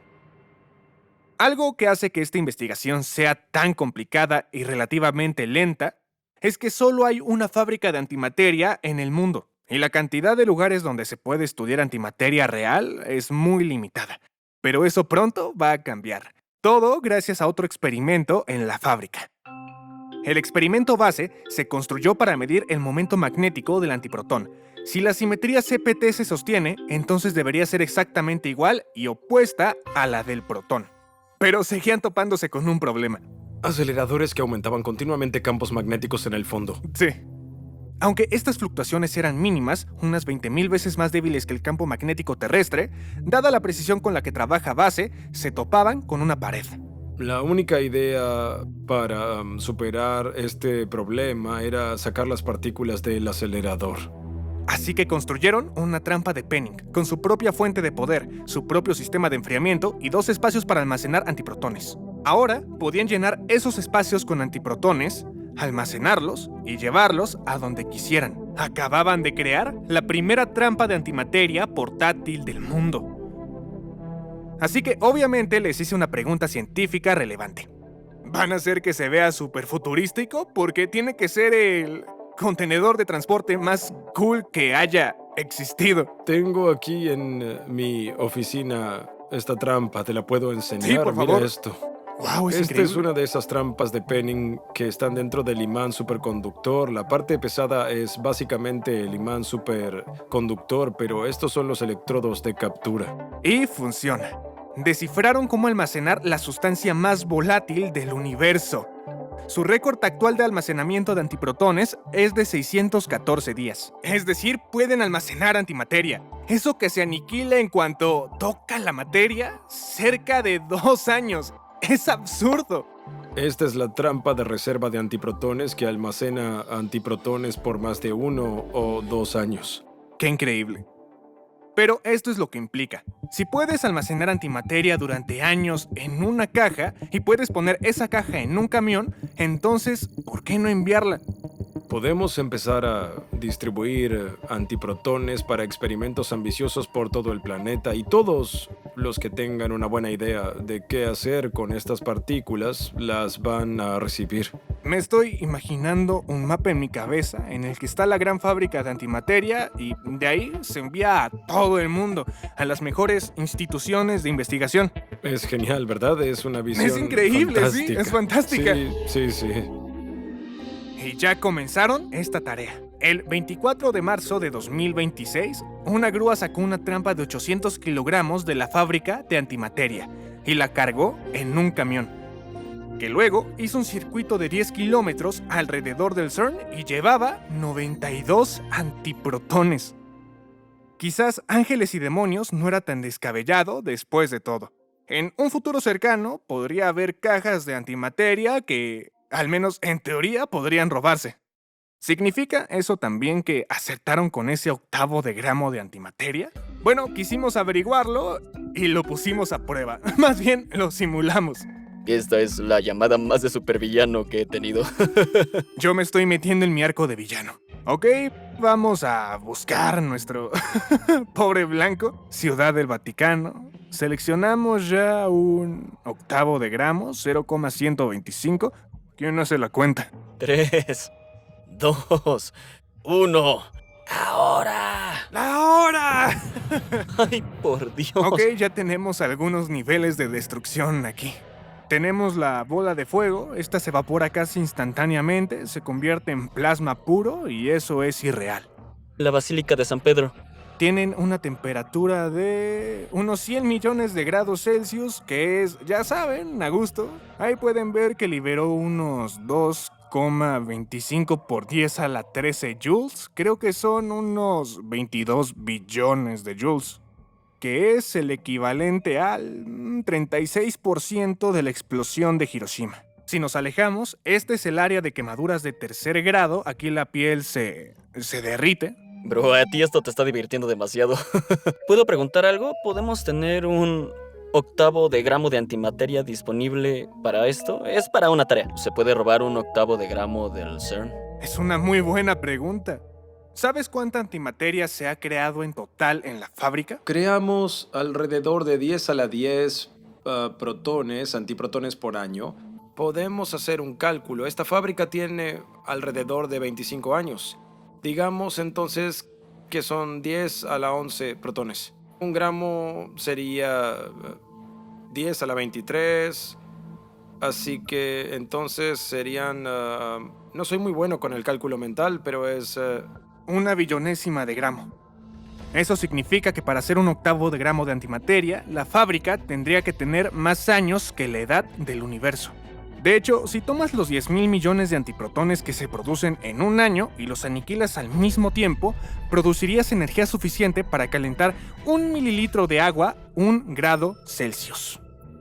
Algo que hace que esta investigación sea tan complicada y relativamente lenta es que solo hay una fábrica de antimateria en el mundo, y la cantidad de lugares donde se puede estudiar antimateria real es muy limitada. Pero eso pronto va a cambiar. Todo gracias a otro experimento en la fábrica. El experimento base se construyó para medir el momento magnético del antiprotón. Si la simetría C P T se sostiene, entonces debería ser exactamente igual y opuesta a la del protón. Pero seguían topándose con un problema. Aceleradores que aumentaban continuamente campos magnéticos en el fondo. Sí. Aunque estas fluctuaciones eran mínimas, unas veinte mil veces más débiles que el campo magnético terrestre, dada la precisión con la que trabaja base, se topaban con una pared. La única idea para um, superar este problema era sacar las partículas del acelerador. Así que construyeron una trampa de Penning, con su propia fuente de poder, su propio sistema de enfriamiento y dos espacios para almacenar antiprotones. Ahora podían llenar esos espacios con antiprotones, almacenarlos y llevarlos a donde quisieran. Acababan de crear la primera trampa de antimateria portátil del mundo. Así que obviamente les hice una pregunta científica relevante. ¿Van a hacer que se vea súper futurístico? Porque tiene que ser el contenedor de transporte más cool que haya existido. Tengo aquí en uh, mi oficina esta trampa, te la puedo enseñar. Sí, por Mira favor. esto. Wow, es Esta increíble. es una de esas trampas de Penning que están dentro del imán superconductor. La parte pesada es básicamente el imán superconductor, pero estos son los electrodos de captura. Y funciona. Descifraron cómo almacenar la sustancia más volátil del universo. Su récord actual de almacenamiento de antiprotones es de seiscientos catorce días. Es decir, pueden almacenar antimateria. Eso que se aniquila en cuanto toca la materia, cerca de dos años. ¡Es absurdo! Esta es la trampa de reserva de antiprotones que almacena antiprotones por más de uno o dos años. ¡Qué increíble! Pero esto es lo que implica. Si puedes almacenar antimateria durante años en una caja y puedes poner esa caja en un camión, entonces, ¿por qué no enviarla? Podemos empezar a distribuir antiprotones para experimentos ambiciosos por todo el planeta y todos los que tengan una buena idea de qué hacer con estas partículas las van a recibir. Me estoy imaginando un mapa en mi cabeza en el que está la gran fábrica de antimateria y de ahí se envía a todo el mundo, a las mejores instituciones de investigación. Es genial, ¿verdad? Es una visión Es increíble, sí, fantástica. es fantástica. Sí, sí, sí. Y ya comenzaron esta tarea. El veinticuatro de marzo de dos mil veintiséis, una grúa sacó una trampa de ochocientos kilogramos de la fábrica de antimateria y la cargó en un camión, que luego hizo un circuito de diez kilómetros alrededor del CERN y llevaba noventa y dos antiprotones. Quizás Ángeles y Demonios no era tan descabellado después de todo. En un futuro cercano podría haber cajas de antimateria que, al menos en teoría, podrían robarse. ¿Significa eso también que acertaron con ese octavo de gramo de antimateria? Bueno, quisimos averiguarlo y lo pusimos a prueba. Más bien, lo simulamos. Esta es la llamada más de supervillano que he tenido. Yo me estoy metiendo en mi arco de villano. Ok, vamos a buscar nuestro pobre blanco. Ciudad del Vaticano. Seleccionamos ya un octavo de gramo, cero coma ciento veinticinco. ¿Quién hace la cuenta? Tres, dos, uno. ¡Ahora! ¡La hora! ¡Ay, por Dios! Ok, ya tenemos algunos niveles de destrucción aquí. Tenemos la bola de fuego, esta se evapora casi instantáneamente, se convierte en plasma puro y eso es irreal. La Basílica de San Pedro. Tienen una temperatura de unos cien millones de grados Celsius, que es, ya saben, a gusto. Ahí pueden ver que liberó unos dos coma veinticinco por diez a la trece joules. Creo que son unos veintidós billones de joules, que es el equivalente al mm, treinta y seis por ciento de la explosión de Hiroshima. Si nos alejamos, este es el área de quemaduras de tercer grado. Aquí la piel se, se derrite. Bro, a ti esto te está divirtiendo demasiado. ¿Puedo preguntar algo? ¿Podemos tener un octavo de gramo de antimateria disponible para esto? Es para una tarea. ¿Se puede robar un octavo de gramo del CERN? Es una muy buena pregunta. ¿Sabes cuánta antimateria se ha creado en total en la fábrica? Creamos alrededor de diez a la diez uh, protones, antiprotones por año. Podemos hacer un cálculo. Esta fábrica tiene alrededor de veinticinco años. Digamos entonces que son diez a la once protones. Un gramo sería uh, diez a la veintitrés. Así que entonces serían... Uh, no soy muy bueno con el cálculo mental, pero es... Uh, Una billonésima de gramo. Eso significa que para hacer un octavo de gramo de antimateria, la fábrica tendría que tener más años que la edad del universo. De hecho, si tomas los diez mil millones de antiprotones que se producen en un año y los aniquilas al mismo tiempo, producirías energía suficiente para calentar un mililitro de agua un grado Celsius.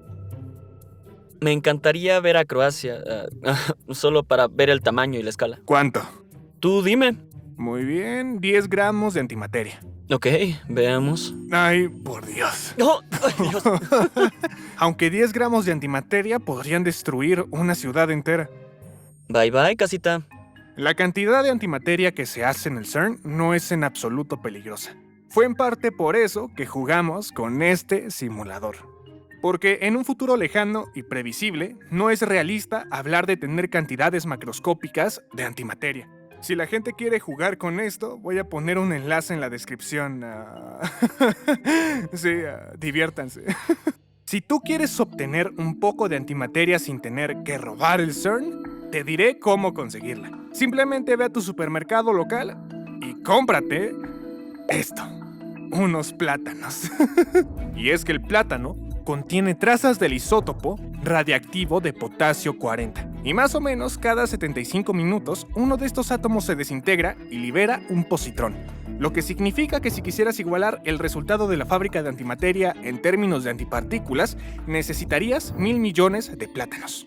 Me encantaría ver a Croacia, uh, solo para ver el tamaño y la escala. ¿Cuánto? Tú dime. Muy bien, diez gramos de antimateria. Ok, veamos. Ay, por Dios. ¡Oh! ¡Ay, Dios! Aunque diez gramos de antimateria podrían destruir una ciudad entera. Bye bye, casita. La cantidad de antimateria que se hace en el CERN no es en absoluto peligrosa. Fue en parte por eso que jugamos con este simulador. Porque en un futuro lejano y previsible, no es realista hablar de tener cantidades macroscópicas de antimateria. Si la gente quiere jugar con esto, voy a poner un enlace en la descripción. Uh... sí, uh, diviértanse. Si tú quieres obtener un poco de antimateria sin tener que robar el CERN, te diré cómo conseguirla. Simplemente ve a tu supermercado local y cómprate esto. Unos plátanos. Y es que el plátano contiene trazas del isótopo radiactivo de potasio cuarenta. Y más o menos cada setenta y cinco minutos, uno de estos átomos se desintegra y libera un positrón. Lo que significa que si quisieras igualar el resultado de la fábrica de antimateria en términos de antipartículas, necesitarías mil millones de plátanos.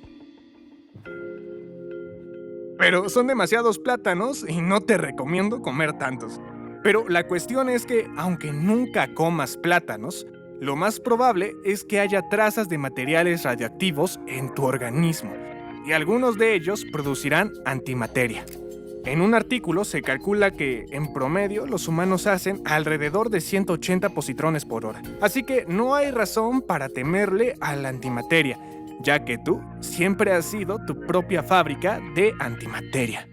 Pero son demasiados plátanos y no te recomiendo comer tantos. Pero la cuestión es que, aunque nunca comas plátanos, lo más probable es que haya trazas de materiales radioactivos en tu organismo, y algunos de ellos producirán antimateria. En un artículo se calcula que, en promedio, los humanos hacen alrededor de ciento ochenta positrones por hora. Así que no hay razón para temerle a la antimateria, ya que tú siempre has sido tu propia fábrica de antimateria.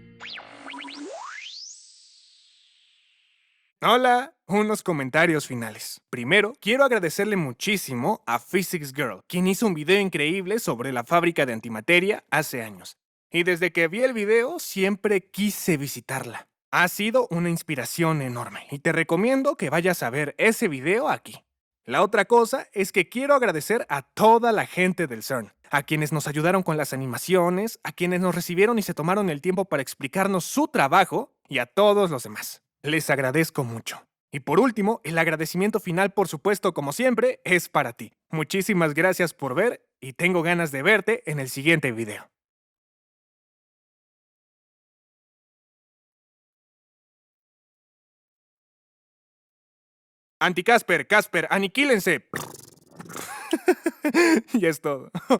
Hola, unos comentarios finales. Primero, quiero agradecerle muchísimo a Physics Girl, quien hizo un video increíble sobre la fábrica de antimateria hace años. Y desde que vi el video, siempre quise visitarla. Ha sido una inspiración enorme y te recomiendo que vayas a ver ese video aquí. La otra cosa es que quiero agradecer a toda la gente del CERN, a quienes nos ayudaron con las animaciones, a quienes nos recibieron y se tomaron el tiempo para explicarnos su trabajo, y a todos los demás. Les agradezco mucho. Y por último, el agradecimiento final, por supuesto, como siempre, es para ti. Muchísimas gracias por ver y tengo ganas de verte en el siguiente video. Anti-Casper, Casper, aniquílense. Y es todo.